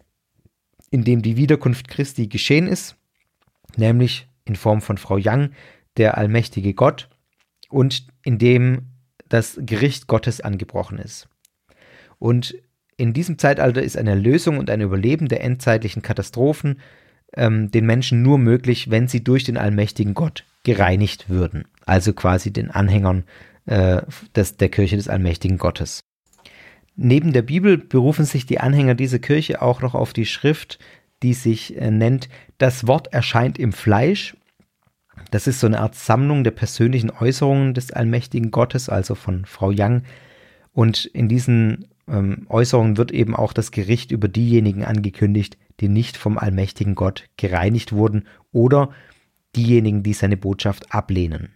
in dem die Wiederkunft Christi geschehen ist, nämlich in Form von Frau Young, der allmächtige Gott, und in dem das Gericht Gottes angebrochen ist. Und in diesem Zeitalter ist eine Erlösung und ein Überleben der endzeitlichen Katastrophen den Menschen nur möglich, wenn sie durch den allmächtigen Gott gereinigt würden, also quasi den Anhängern der Kirche des allmächtigen Gottes. Neben der Bibel berufen sich die Anhänger dieser Kirche auch noch auf die Schrift, die sich nennt Das Wort erscheint im Fleisch. Das ist so eine Art Sammlung der persönlichen Äußerungen des allmächtigen Gottes, also von Frau Young. Und in diesen Äußerungen wird eben auch das Gericht über diejenigen angekündigt, die nicht vom allmächtigen Gott gereinigt wurden oder diejenigen, die seine Botschaft ablehnen.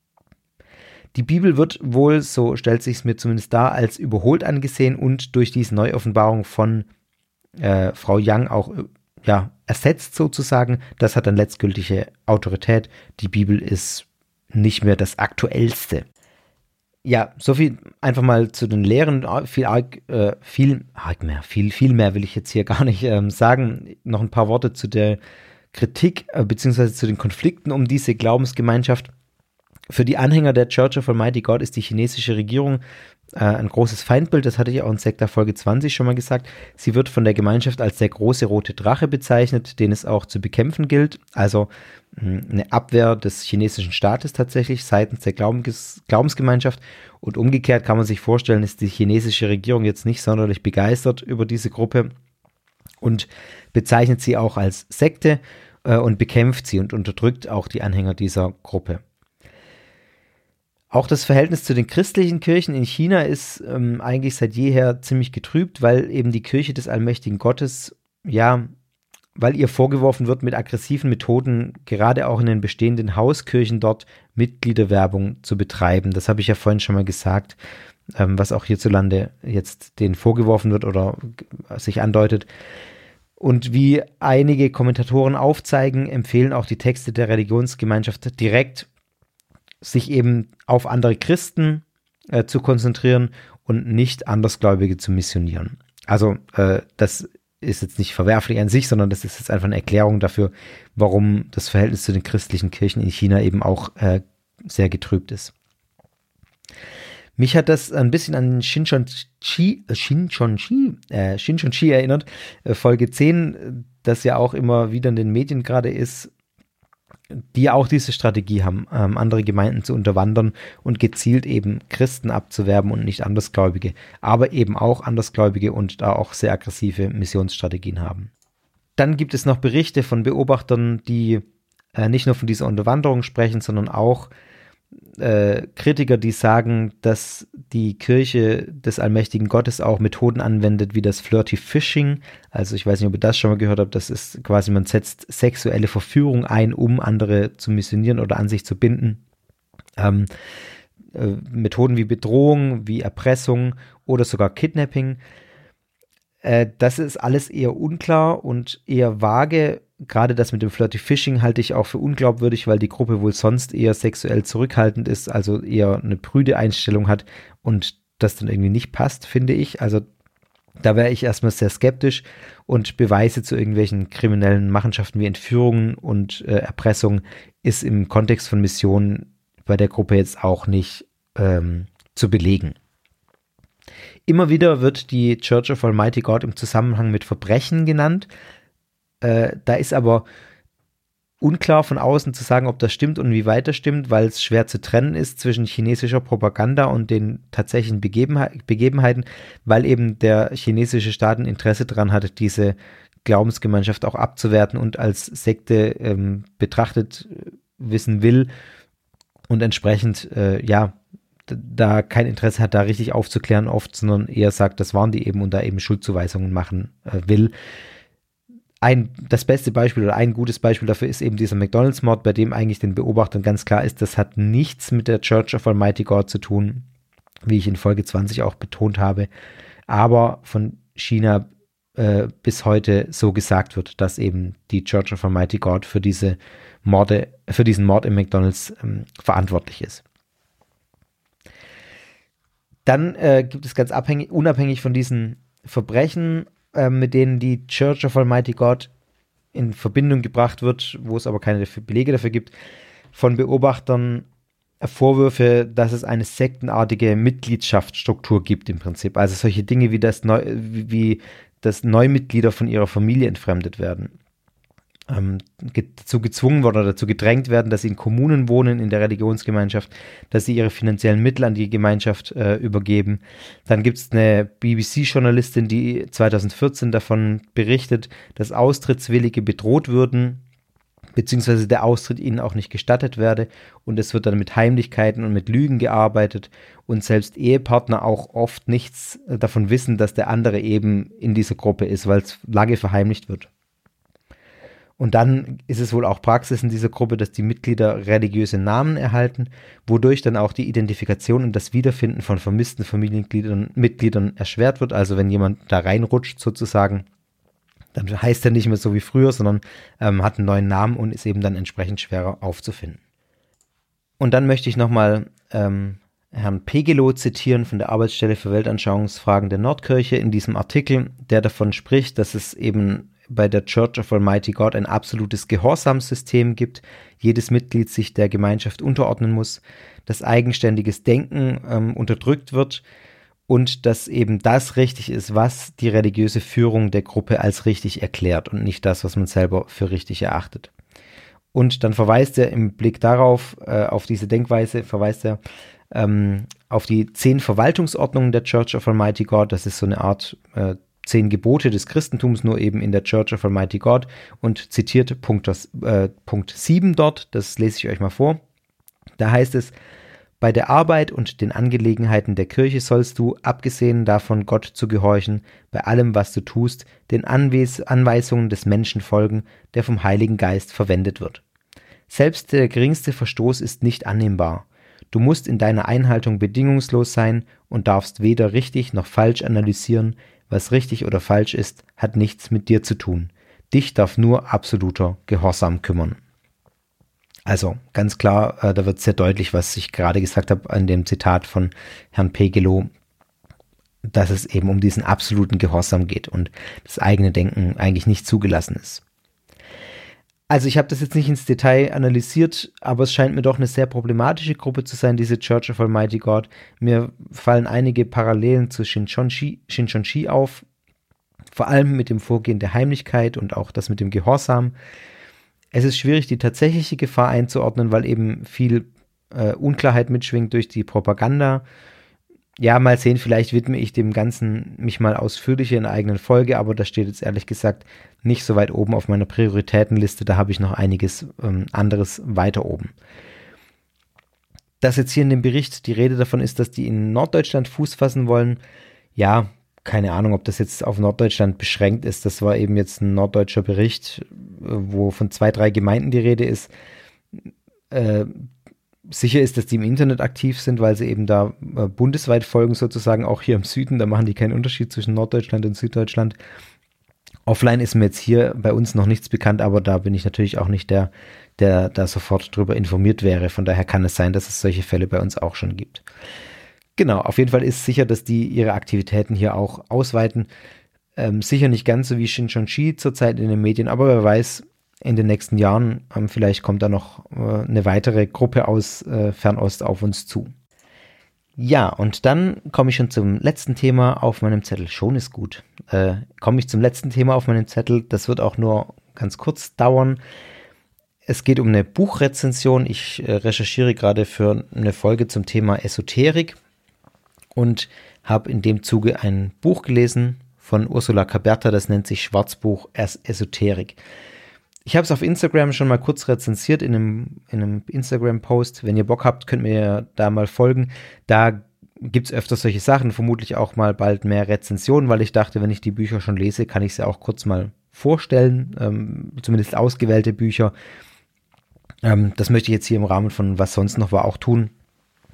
Die Bibel wird wohl, so stellt sich es mir zumindest dar, als überholt angesehen und durch diese Neuoffenbarung von Frau Young auch ersetzt sozusagen. Das hat dann letztgültige Autorität. Die Bibel ist nicht mehr das Aktuellste. Ja, so viel einfach mal zu den Lehren. Viel mehr will ich jetzt hier gar nicht sagen. Noch ein paar Worte zu der Kritik beziehungsweise zu den Konflikten um diese Glaubensgemeinschaft. Für die Anhänger der Church of Almighty God ist die chinesische Regierung ein großes Feindbild. Das hatte ich auch in Sekta Folge 20 schon mal gesagt. Sie wird von der Gemeinschaft als der große rote Drache bezeichnet, den es auch zu bekämpfen gilt. Also eine Abwehr des chinesischen Staates tatsächlich seitens der Glaubensgemeinschaft. Und umgekehrt kann man sich vorstellen, ist die chinesische Regierung jetzt nicht sonderlich begeistert über diese Gruppe und bezeichnet sie auch als Sekte und bekämpft sie und unterdrückt auch die Anhänger dieser Gruppe. Auch das Verhältnis zu den christlichen Kirchen in China ist eigentlich seit jeher ziemlich getrübt, weil eben die Kirche des allmächtigen Gottes, weil ihr vorgeworfen wird, mit aggressiven Methoden, gerade auch in den bestehenden Hauskirchen dort, Mitgliederwerbung zu betreiben. Das habe ich ja vorhin schon mal gesagt, was auch hierzulande jetzt denen vorgeworfen wird oder sich andeutet. Und wie einige Kommentatoren aufzeigen, empfehlen auch die Texte der Religionsgemeinschaft direkt, sich eben auf andere Christen zu konzentrieren und nicht Andersgläubige zu missionieren. Also das ist jetzt nicht verwerflich an sich, sondern das ist jetzt einfach eine Erklärung dafür, warum das Verhältnis zu den christlichen Kirchen in China eben auch sehr getrübt ist. Mich hat das ein bisschen an Shincheonji erinnert, Folge 10, das ja auch immer wieder in den Medien gerade ist, die auch diese Strategie haben, andere Gemeinden zu unterwandern und gezielt eben Christen abzuwerben und nicht Andersgläubige, aber eben auch Andersgläubige und da auch sehr aggressive Missionsstrategien haben. Dann gibt es noch Berichte von Beobachtern, die nicht nur von dieser Unterwanderung sprechen, sondern auch Kritiker, die sagen, dass die Kirche des allmächtigen Gottes auch Methoden anwendet, wie das Flirty Fishing. Also ich weiß nicht, ob ihr das schon mal gehört habt. Das ist quasi, man setzt sexuelle Verführung ein, um andere zu missionieren oder an sich zu binden. Methoden wie Bedrohung, wie Erpressung oder sogar Kidnapping. Das ist alles eher unklar und eher vage. Gerade das mit dem Flirty Fishing halte ich auch für unglaubwürdig, weil die Gruppe wohl sonst eher sexuell zurückhaltend ist, also eher eine prüde Einstellung hat und das dann irgendwie nicht passt, finde ich. Also da wäre ich erstmal sehr skeptisch und Beweise zu irgendwelchen kriminellen Machenschaften wie Entführungen und Erpressung ist im Kontext von Missionen bei der Gruppe jetzt auch nicht zu belegen. Immer wieder wird die Church of Almighty God im Zusammenhang mit Verbrechen genannt. Da ist aber unklar von außen zu sagen, ob das stimmt und wie weit das stimmt, weil es schwer zu trennen ist zwischen chinesischer Propaganda und den tatsächlichen Begebenheiten, weil eben der chinesische Staat ein Interesse daran hat, diese Glaubensgemeinschaft auch abzuwerten und als Sekte betrachtet wissen will und entsprechend, da kein Interesse hat, da richtig aufzuklären oft, sondern eher sagt, das waren die eben und da eben Schuldzuweisungen machen will. Das beste Beispiel oder ein gutes Beispiel dafür ist eben dieser McDonalds-Mord, bei dem eigentlich den Beobachtern ganz klar ist, das hat nichts mit der Church of Almighty God zu tun, wie ich in Folge 20 auch betont habe, aber von China bis heute so gesagt wird, dass eben die Church of Almighty God für diesen Mord im McDonald's verantwortlich ist. Dann gibt es ganz unabhängig von diesen Verbrechen, mit denen die Church of Almighty God in Verbindung gebracht wird, wo es aber keine Belege dafür gibt, von Beobachtern Vorwürfe, dass es eine sektenartige Mitgliedschaftsstruktur gibt im Prinzip. Also solche Dinge wie dass Neumitglieder von ihrer Familie entfremdet werden. Dazu gezwungen worden oder dazu gedrängt werden, dass sie in Kommunen wohnen, in der Religionsgemeinschaft, dass sie ihre finanziellen Mittel an die Gemeinschaft übergeben. Dann gibt es eine BBC-Journalistin, die 2014 davon berichtet, dass Austrittswillige bedroht würden, beziehungsweise der Austritt ihnen auch nicht gestattet werde, und es wird dann mit Heimlichkeiten und mit Lügen gearbeitet und selbst Ehepartner auch oft nichts davon wissen, dass der andere eben in dieser Gruppe ist, weil es lange verheimlicht wird. Und dann ist es wohl auch Praxis in dieser Gruppe, dass die Mitglieder religiöse Namen erhalten, wodurch dann auch die Identifikation und das Wiederfinden von vermissten Familienmitgliedern erschwert wird. Also wenn jemand da reinrutscht sozusagen, dann heißt er nicht mehr so wie früher, sondern hat einen neuen Namen und ist eben dann entsprechend schwerer aufzufinden. Und dann möchte ich nochmal Herrn Pegelow zitieren von der Arbeitsstelle für Weltanschauungsfragen der Nordkirche in diesem Artikel, der davon spricht, dass es eben bei der Church of Almighty God ein absolutes Gehorsamssystem gibt, jedes Mitglied sich der Gemeinschaft unterordnen muss, dass eigenständiges Denken unterdrückt wird und dass eben das richtig ist, was die religiöse Führung der Gruppe als richtig erklärt und nicht das, was man selber für richtig erachtet. Und dann verweist er im Blick darauf, auf diese Denkweise, verweist er auf die 10 Verwaltungsordnungen der Church of Almighty God. Das ist so eine Art 10 Gebote des Christentums, nur eben in der Church of Almighty God, und zitiert Punkt 7 dort, das lese ich euch mal vor. Da heißt es: Bei der Arbeit und den Angelegenheiten der Kirche sollst du, abgesehen davon Gott zu gehorchen, bei allem, was du tust, den Anweisungen des Menschen folgen, der vom Heiligen Geist verwendet wird. Selbst der geringste Verstoß ist nicht annehmbar. Du musst in deiner Einhaltung bedingungslos sein und darfst weder richtig noch falsch analysieren. Was richtig oder falsch ist, hat nichts mit dir zu tun. Dich darf nur absoluter Gehorsam kümmern. Also ganz klar, da wird sehr deutlich, was ich gerade gesagt habe an dem Zitat von Herrn Pegelow, dass es eben um diesen absoluten Gehorsam geht und das eigene Denken eigentlich nicht zugelassen ist. Also ich habe das jetzt nicht ins Detail analysiert, aber es scheint mir doch eine sehr problematische Gruppe zu sein, diese Church of Almighty God. Mir fallen einige Parallelen zu Shincheonji auf, vor allem mit dem Vorgehen der Heimlichkeit und auch das mit dem Gehorsam. Es ist schwierig, die tatsächliche Gefahr einzuordnen, weil eben viel Unklarheit mitschwingt durch die Propaganda. Ja, mal sehen, vielleicht widme ich dem Ganzen mich mal ausführlicher in einer eigenen Folge, aber das steht jetzt ehrlich gesagt nicht so weit oben auf meiner Prioritätenliste. Da habe ich noch einiges anderes weiter oben. Dass jetzt hier in dem Bericht die Rede davon ist, dass die in Norddeutschland Fuß fassen wollen, ja, keine Ahnung, ob das jetzt auf Norddeutschland beschränkt ist. Das war eben jetzt ein norddeutscher Bericht, wo von 2, 3 Gemeinden die Rede ist. Sicher ist, dass die im Internet aktiv sind, weil sie eben da bundesweit folgen, sozusagen auch hier im Süden. Da machen die keinen Unterschied zwischen Norddeutschland und Süddeutschland. Offline ist mir jetzt hier bei uns noch nichts bekannt, aber da bin ich natürlich auch nicht der da sofort drüber informiert wäre. Von daher kann es sein, dass es solche Fälle bei uns auch schon gibt. Genau, auf jeden Fall ist sicher, dass die ihre Aktivitäten hier auch ausweiten. Sicher nicht ganz so wie Shincheonji zurzeit in den Medien, aber wer weiß, in den nächsten Jahren, vielleicht kommt da noch eine weitere Gruppe aus Fernost auf uns zu. Ja, und dann komme ich schon zum letzten Thema auf meinem Zettel. Schon ist gut. Komme ich zum letzten Thema auf meinem Zettel. Das wird auch nur ganz kurz dauern. Es geht um eine Buchrezension. Ich recherchiere gerade für eine Folge zum Thema Esoterik und habe in dem Zuge ein Buch gelesen von Ursula Caberta. Das nennt sich Schwarzbuch Esoterik. Ich habe es auf Instagram schon mal kurz rezensiert in einem Instagram-Post. Wenn ihr Bock habt, könnt ihr da mal folgen. Da gibt es öfter solche Sachen, vermutlich auch mal bald mehr Rezensionen, weil ich dachte, wenn ich die Bücher schon lese, kann ich sie auch kurz mal vorstellen, zumindest ausgewählte Bücher. Das möchte ich jetzt hier im Rahmen von Was sonst noch war auch tun.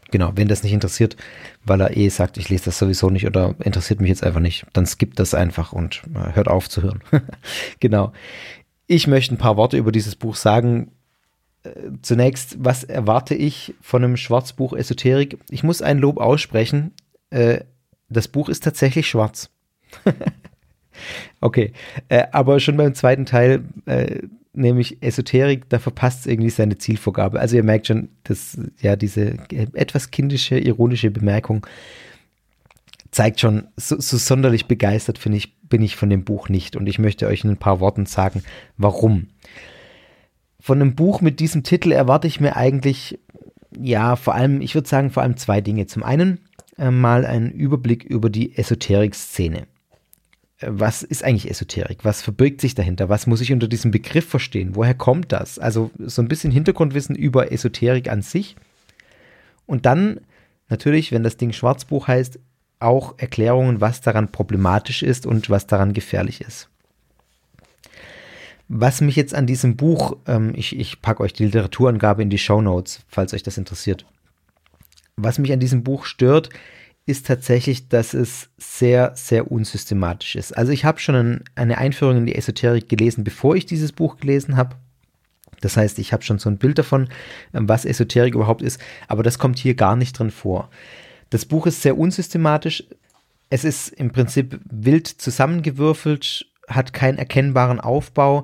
Genau, wenn das nicht interessiert, weil er sagt, ich lese das sowieso nicht oder interessiert mich jetzt einfach nicht, dann skippt das einfach und hört auf zu hören. Genau. Ich möchte ein paar Worte über dieses Buch sagen. Zunächst, was erwarte ich von einem Schwarzbuch Esoterik? Ich muss ein Lob aussprechen. Das Buch ist tatsächlich schwarz. Okay, aber schon beim zweiten Teil, nämlich Esoterik, da verpasst es irgendwie seine Zielvorgabe. Also ihr merkt schon, dass ja diese etwas kindische, ironische Bemerkung zeigt schon, so sonderlich begeistert bin ich von dem Buch nicht. Und ich möchte euch in ein paar Worten sagen, warum. Von einem Buch mit diesem Titel erwarte ich mir eigentlich, ja, ich würde sagen, vor allem zwei Dinge. Zum einen mal einen Überblick über die Esoterik-Szene. Was ist eigentlich Esoterik? Was verbirgt sich dahinter? Was muss ich unter diesem Begriff verstehen? Woher kommt das? Also so ein bisschen Hintergrundwissen über Esoterik an sich. Und dann natürlich, wenn das Ding Schwarzbuch heißt, auch Erklärungen, was daran problematisch ist und was daran gefährlich ist. Was mich jetzt an diesem Buch, ich packe euch die Literaturangabe in die Shownotes, falls euch das interessiert. Was mich an diesem Buch stört, ist tatsächlich, dass es sehr, sehr unsystematisch ist. Also ich habe schon eine Einführung in die Esoterik gelesen, bevor ich dieses Buch gelesen habe. Das heißt, ich habe schon so ein Bild davon, was Esoterik überhaupt ist, aber das kommt hier gar nicht drin vor. Das Buch ist sehr unsystematisch. Es ist im Prinzip wild zusammengewürfelt, hat keinen erkennbaren Aufbau.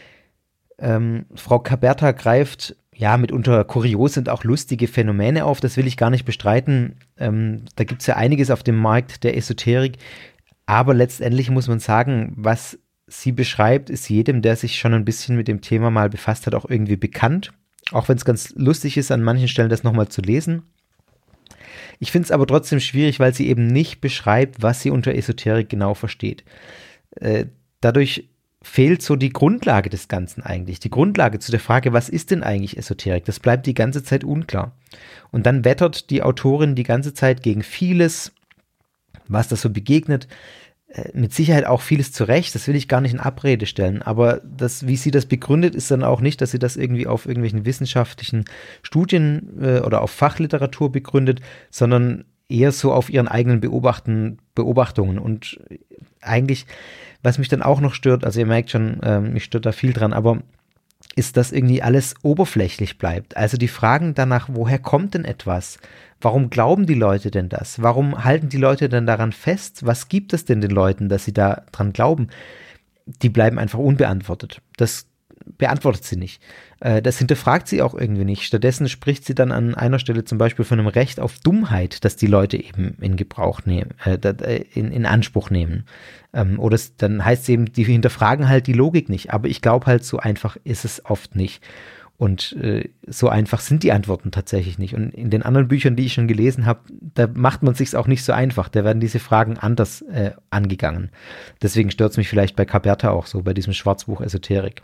Frau Caberta greift ja mitunter kuriose und auch lustige Phänomene auf, das will ich gar nicht bestreiten. Da gibt es ja einiges auf dem Markt der Esoterik, aber letztendlich muss man sagen, was sie beschreibt, ist jedem, der sich schon ein bisschen mit dem Thema mal befasst hat, auch irgendwie bekannt. Auch wenn es ganz lustig ist, an manchen Stellen das nochmal zu lesen. Ich finde es aber trotzdem schwierig, weil sie eben nicht beschreibt, was sie unter Esoterik genau versteht. Dadurch fehlt so die Grundlage des Ganzen eigentlich. Die Grundlage zu der Frage, was ist denn eigentlich Esoterik? Das bleibt die ganze Zeit unklar. Und dann wettert die Autorin die ganze Zeit gegen vieles, was das so begegnet. Mit Sicherheit auch vieles zurecht, das will ich gar nicht in Abrede stellen, aber wie sie das begründet, ist dann auch nicht, dass sie das irgendwie auf irgendwelchen wissenschaftlichen Studien oder auf Fachliteratur begründet, sondern eher so auf ihren eigenen Beobachtungen. Und eigentlich, was mich dann auch noch stört, also ihr merkt schon, mich stört da viel dran, aber ist, dass irgendwie alles oberflächlich bleibt. Also die Fragen danach, woher kommt denn etwas? Warum glauben die Leute denn das? Warum halten die Leute denn daran fest? Was gibt es denn den Leuten, dass sie da dran glauben? Die bleiben einfach unbeantwortet. Das beantwortet sie nicht. Das hinterfragt sie auch irgendwie nicht. Stattdessen spricht sie dann an einer Stelle zum Beispiel von einem Recht auf Dummheit, das die Leute eben in Gebrauch nehmen, in Anspruch nehmen. Oder dann heißt es eben, die hinterfragen halt die Logik nicht. Aber ich glaube halt, so einfach ist es oft nicht. Und so einfach sind die Antworten tatsächlich nicht. Und in den anderen Büchern, die ich schon gelesen habe, da macht man es sich auch nicht so einfach. Da werden diese Fragen anders angegangen. Deswegen stört es mich vielleicht bei Caberta auch so, bei diesem Schwarzbuch Esoterik.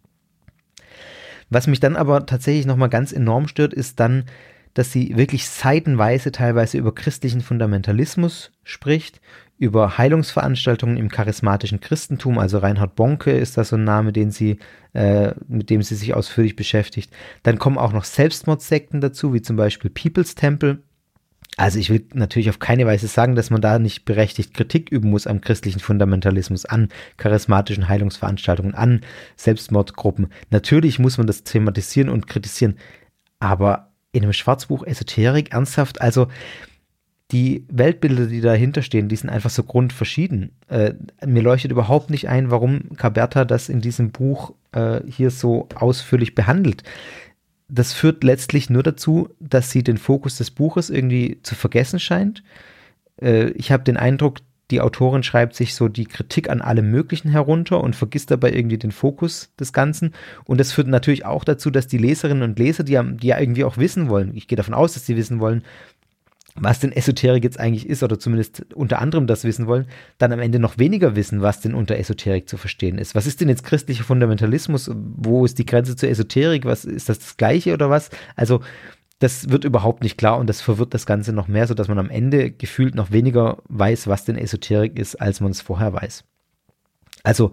Was mich dann aber tatsächlich nochmal ganz enorm stört, ist dann, dass sie wirklich seitenweise teilweise über christlichen Fundamentalismus spricht, über Heilungsveranstaltungen im charismatischen Christentum, also Reinhard Bonke ist da so ein Name, mit dem sie sich ausführlich beschäftigt. Dann kommen auch noch Selbstmordsekten dazu, wie zum Beispiel People's Temple. Also ich will natürlich auf keine Weise sagen, dass man da nicht berechtigt Kritik üben muss am christlichen Fundamentalismus, an charismatischen Heilungsveranstaltungen, an Selbstmordgruppen. Natürlich muss man das thematisieren und kritisieren, aber in einem Schwarzbuch Esoterik ernsthaft, also die Weltbilder, die dahinter stehen, die sind einfach so grundverschieden. Mir leuchtet überhaupt nicht ein, warum Caberta das in diesem Buch hier so ausführlich behandelt. Das führt letztlich nur dazu, dass sie den Fokus des Buches irgendwie zu vergessen scheint. Ich habe den Eindruck, die Autorin schreibt sich so die Kritik an allem Möglichen herunter und vergisst dabei irgendwie den Fokus des Ganzen. Und das führt natürlich auch dazu, dass die Leserinnen und Leser, die ja irgendwie auch wissen wollen, ich gehe davon aus, dass sie wissen wollen, was denn Esoterik jetzt eigentlich ist oder zumindest unter anderem das wissen wollen, dann am Ende noch weniger wissen, was denn unter Esoterik zu verstehen ist. Was ist denn jetzt christlicher Fundamentalismus? Wo ist die Grenze zur Esoterik? Ist das Gleiche oder was? Also das wird überhaupt nicht klar und das verwirrt das Ganze noch mehr, sodass man am Ende gefühlt noch weniger weiß, was denn Esoterik ist, als man es vorher weiß. Also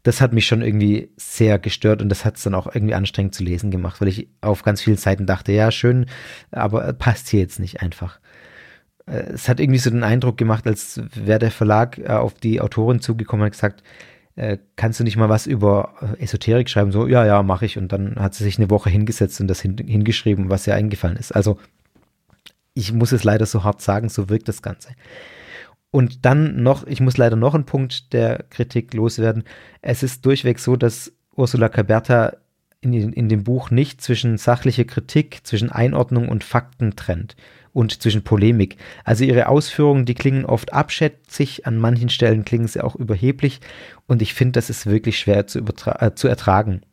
das hat mich schon irgendwie sehr gestört und das hat es dann auch irgendwie anstrengend zu lesen gemacht, weil ich auf ganz vielen Seiten dachte, ja, schön, aber passt hier jetzt nicht einfach. Es hat irgendwie so den Eindruck gemacht, als wäre der Verlag auf die Autorin zugekommen und hat gesagt, kannst du nicht mal was über Esoterik schreiben? So, ja, mache ich. Und dann hat sie sich eine Woche hingesetzt und das hingeschrieben, was ihr eingefallen ist. Also ich muss es leider so hart sagen, so wirkt das Ganze. Und dann noch, ich muss leider noch einen Punkt der Kritik loswerden. Es ist durchweg so, dass Ursula Caberta in dem Buch nicht zwischen sachlicher Kritik, zwischen Einordnung und Fakten trennt und zwischen Polemik. Also ihre Ausführungen, die klingen oft abschätzig, an manchen Stellen klingen sie auch überheblich und ich finde, das ist wirklich schwer zu ertragen.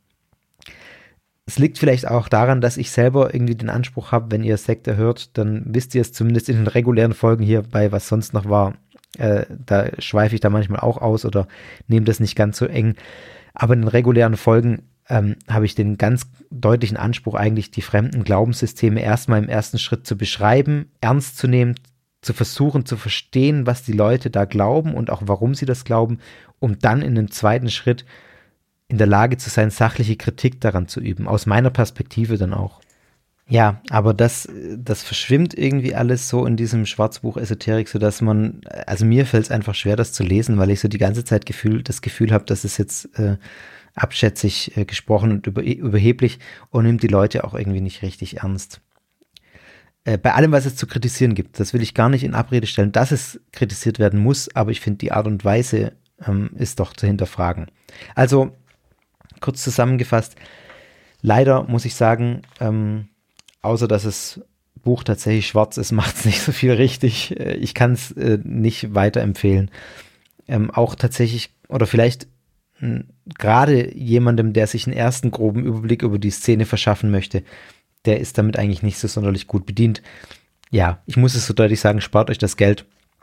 Es liegt vielleicht auch daran, dass ich selber irgendwie den Anspruch habe, wenn ihr Sekte hört, dann wisst ihr es zumindest in den regulären Folgen hier bei Was sonst noch war. Da schweife ich da manchmal auch aus oder nehme das nicht ganz so eng. Aber in den regulären Folgen habe ich den ganz deutlichen Anspruch eigentlich, die fremden Glaubenssysteme erstmal im ersten Schritt zu beschreiben, ernst zu nehmen, zu versuchen zu verstehen, was die Leute da glauben und auch warum sie das glauben, um dann in einem zweiten Schritt in der Lage zu sein, sachliche Kritik daran zu üben, aus meiner Perspektive dann auch. Ja, aber das verschwimmt irgendwie alles so in diesem Schwarzbuch Esoterik, sodass also mir fällt es einfach schwer, das zu lesen, weil ich so die ganze Zeit das Gefühl habe, dass es jetzt abschätzig gesprochen und überheblich und nimmt die Leute auch irgendwie nicht richtig ernst. Bei allem, was es zu kritisieren gibt, das will ich gar nicht in Abrede stellen, dass es kritisiert werden muss, aber ich finde, die Art und Weise ist doch zu hinterfragen. Also, kurz zusammengefasst, leider muss ich sagen, außer dass das Buch tatsächlich schwarz ist, macht es nicht so viel richtig. Ich kann es nicht weiterempfehlen. Auch tatsächlich, oder vielleicht gerade jemandem, der sich einen ersten groben Überblick über die Szene verschaffen möchte, der ist damit eigentlich nicht so sonderlich gut bedient. Ja, ich muss es so deutlich sagen, spart euch das Geld.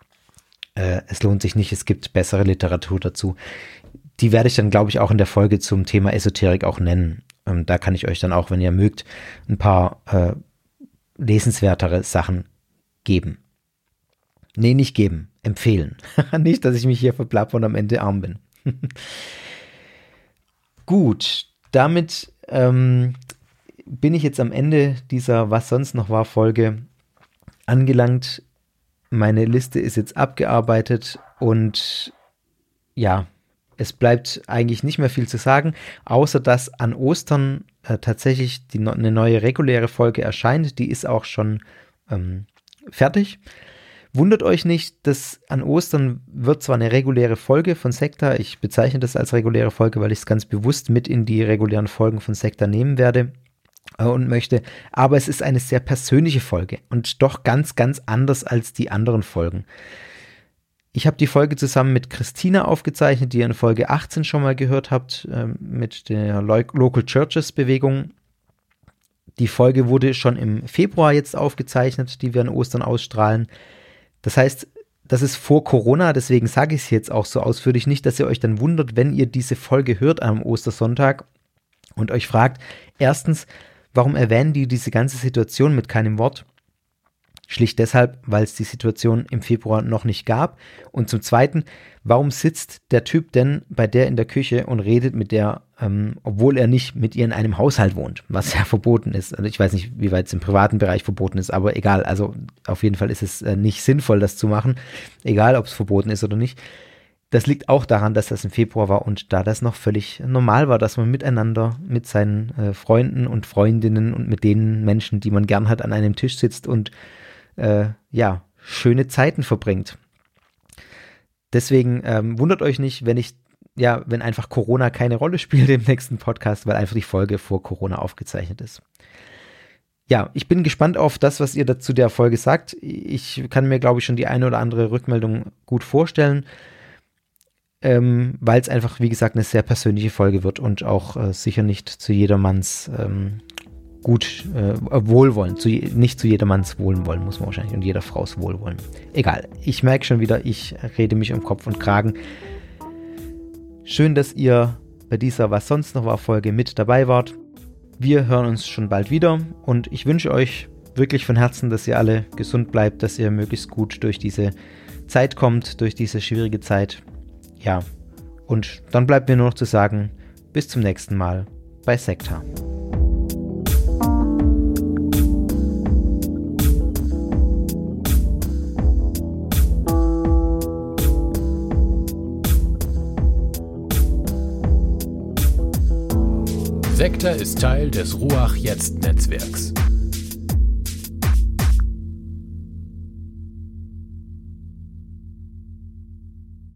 Es lohnt sich nicht, es gibt bessere Literatur dazu. Die werde ich dann, glaube ich, auch in der Folge zum Thema Esoterik auch nennen. Da kann ich euch dann auch, wenn ihr mögt, ein paar lesenswertere Sachen geben. Nee, nicht geben, empfehlen. Nicht, dass ich mich hier verplapper und am Ende arm bin. Gut, damit bin ich jetzt am Ende dieser Was sonst noch war Folge angelangt. Meine Liste ist jetzt abgearbeitet und ja, es bleibt eigentlich nicht mehr viel zu sagen, außer dass an Ostern tatsächlich eine neue reguläre Folge erscheint. Die ist auch schon fertig. Wundert euch nicht, dass an Ostern wird zwar eine reguläre Folge von Sekta, ich bezeichne das als reguläre Folge, weil ich es ganz bewusst mit in die regulären Folgen von Sekta nehmen werde und möchte, aber es ist eine sehr persönliche Folge und doch ganz, ganz anders als die anderen Folgen. Ich habe die Folge zusammen mit Christina aufgezeichnet, die ihr in Folge 18 schon mal gehört habt, mit der Local Churches Bewegung. Die Folge wurde schon im Februar jetzt aufgezeichnet, die wir an Ostern ausstrahlen. Das heißt, das ist vor Corona, deswegen sage ich es jetzt auch so ausführlich nicht, dass ihr euch dann wundert, wenn ihr diese Folge hört am Ostersonntag und euch fragt, erstens, warum erwähnen die diese ganze Situation mit keinem Wort? Schlicht deshalb, weil es die Situation im Februar noch nicht gab. Und zum Zweiten, warum sitzt der Typ denn bei der in der Küche und redet mit der, obwohl er nicht mit ihr in einem Haushalt wohnt, was ja verboten ist. Also ich weiß nicht, wie weit es im privaten Bereich verboten ist, aber egal. Also auf jeden Fall ist es nicht sinnvoll, das zu machen, egal ob es verboten ist oder nicht. Das liegt auch daran, dass das im Februar war und da das noch völlig normal war, dass man miteinander, mit seinen Freunden und Freundinnen und mit den Menschen, die man gern hat, an einem Tisch sitzt und schöne Zeiten verbringt. Deswegen wundert euch nicht, wenn einfach Corona keine Rolle spielt im nächsten Podcast, weil einfach die Folge vor Corona aufgezeichnet ist. Ja, ich bin gespannt auf das, was ihr dazu der Folge sagt. Ich kann mir, glaube ich, schon die eine oder andere Rückmeldung gut vorstellen, weil es einfach, wie gesagt, eine sehr persönliche Folge wird und auch sicher nicht zu jedermanns Wohlwollen, nicht zu jedermanns Wohlwollen, muss man wahrscheinlich, und jeder Frau's Wohlwollen. Egal, ich merke schon wieder, ich rede mich um Kopf und Kragen. Schön, dass ihr bei dieser Was sonst noch war Folge mit dabei wart. Wir hören uns schon bald wieder und ich wünsche euch wirklich von Herzen, dass ihr alle gesund bleibt, dass ihr möglichst gut durch diese Zeit kommt, durch diese schwierige Zeit. Ja, Und dann bleibt mir nur noch zu sagen, bis zum nächsten Mal bei Sekta. Sekta ist Teil des Ruach-Jetzt-Netzwerks.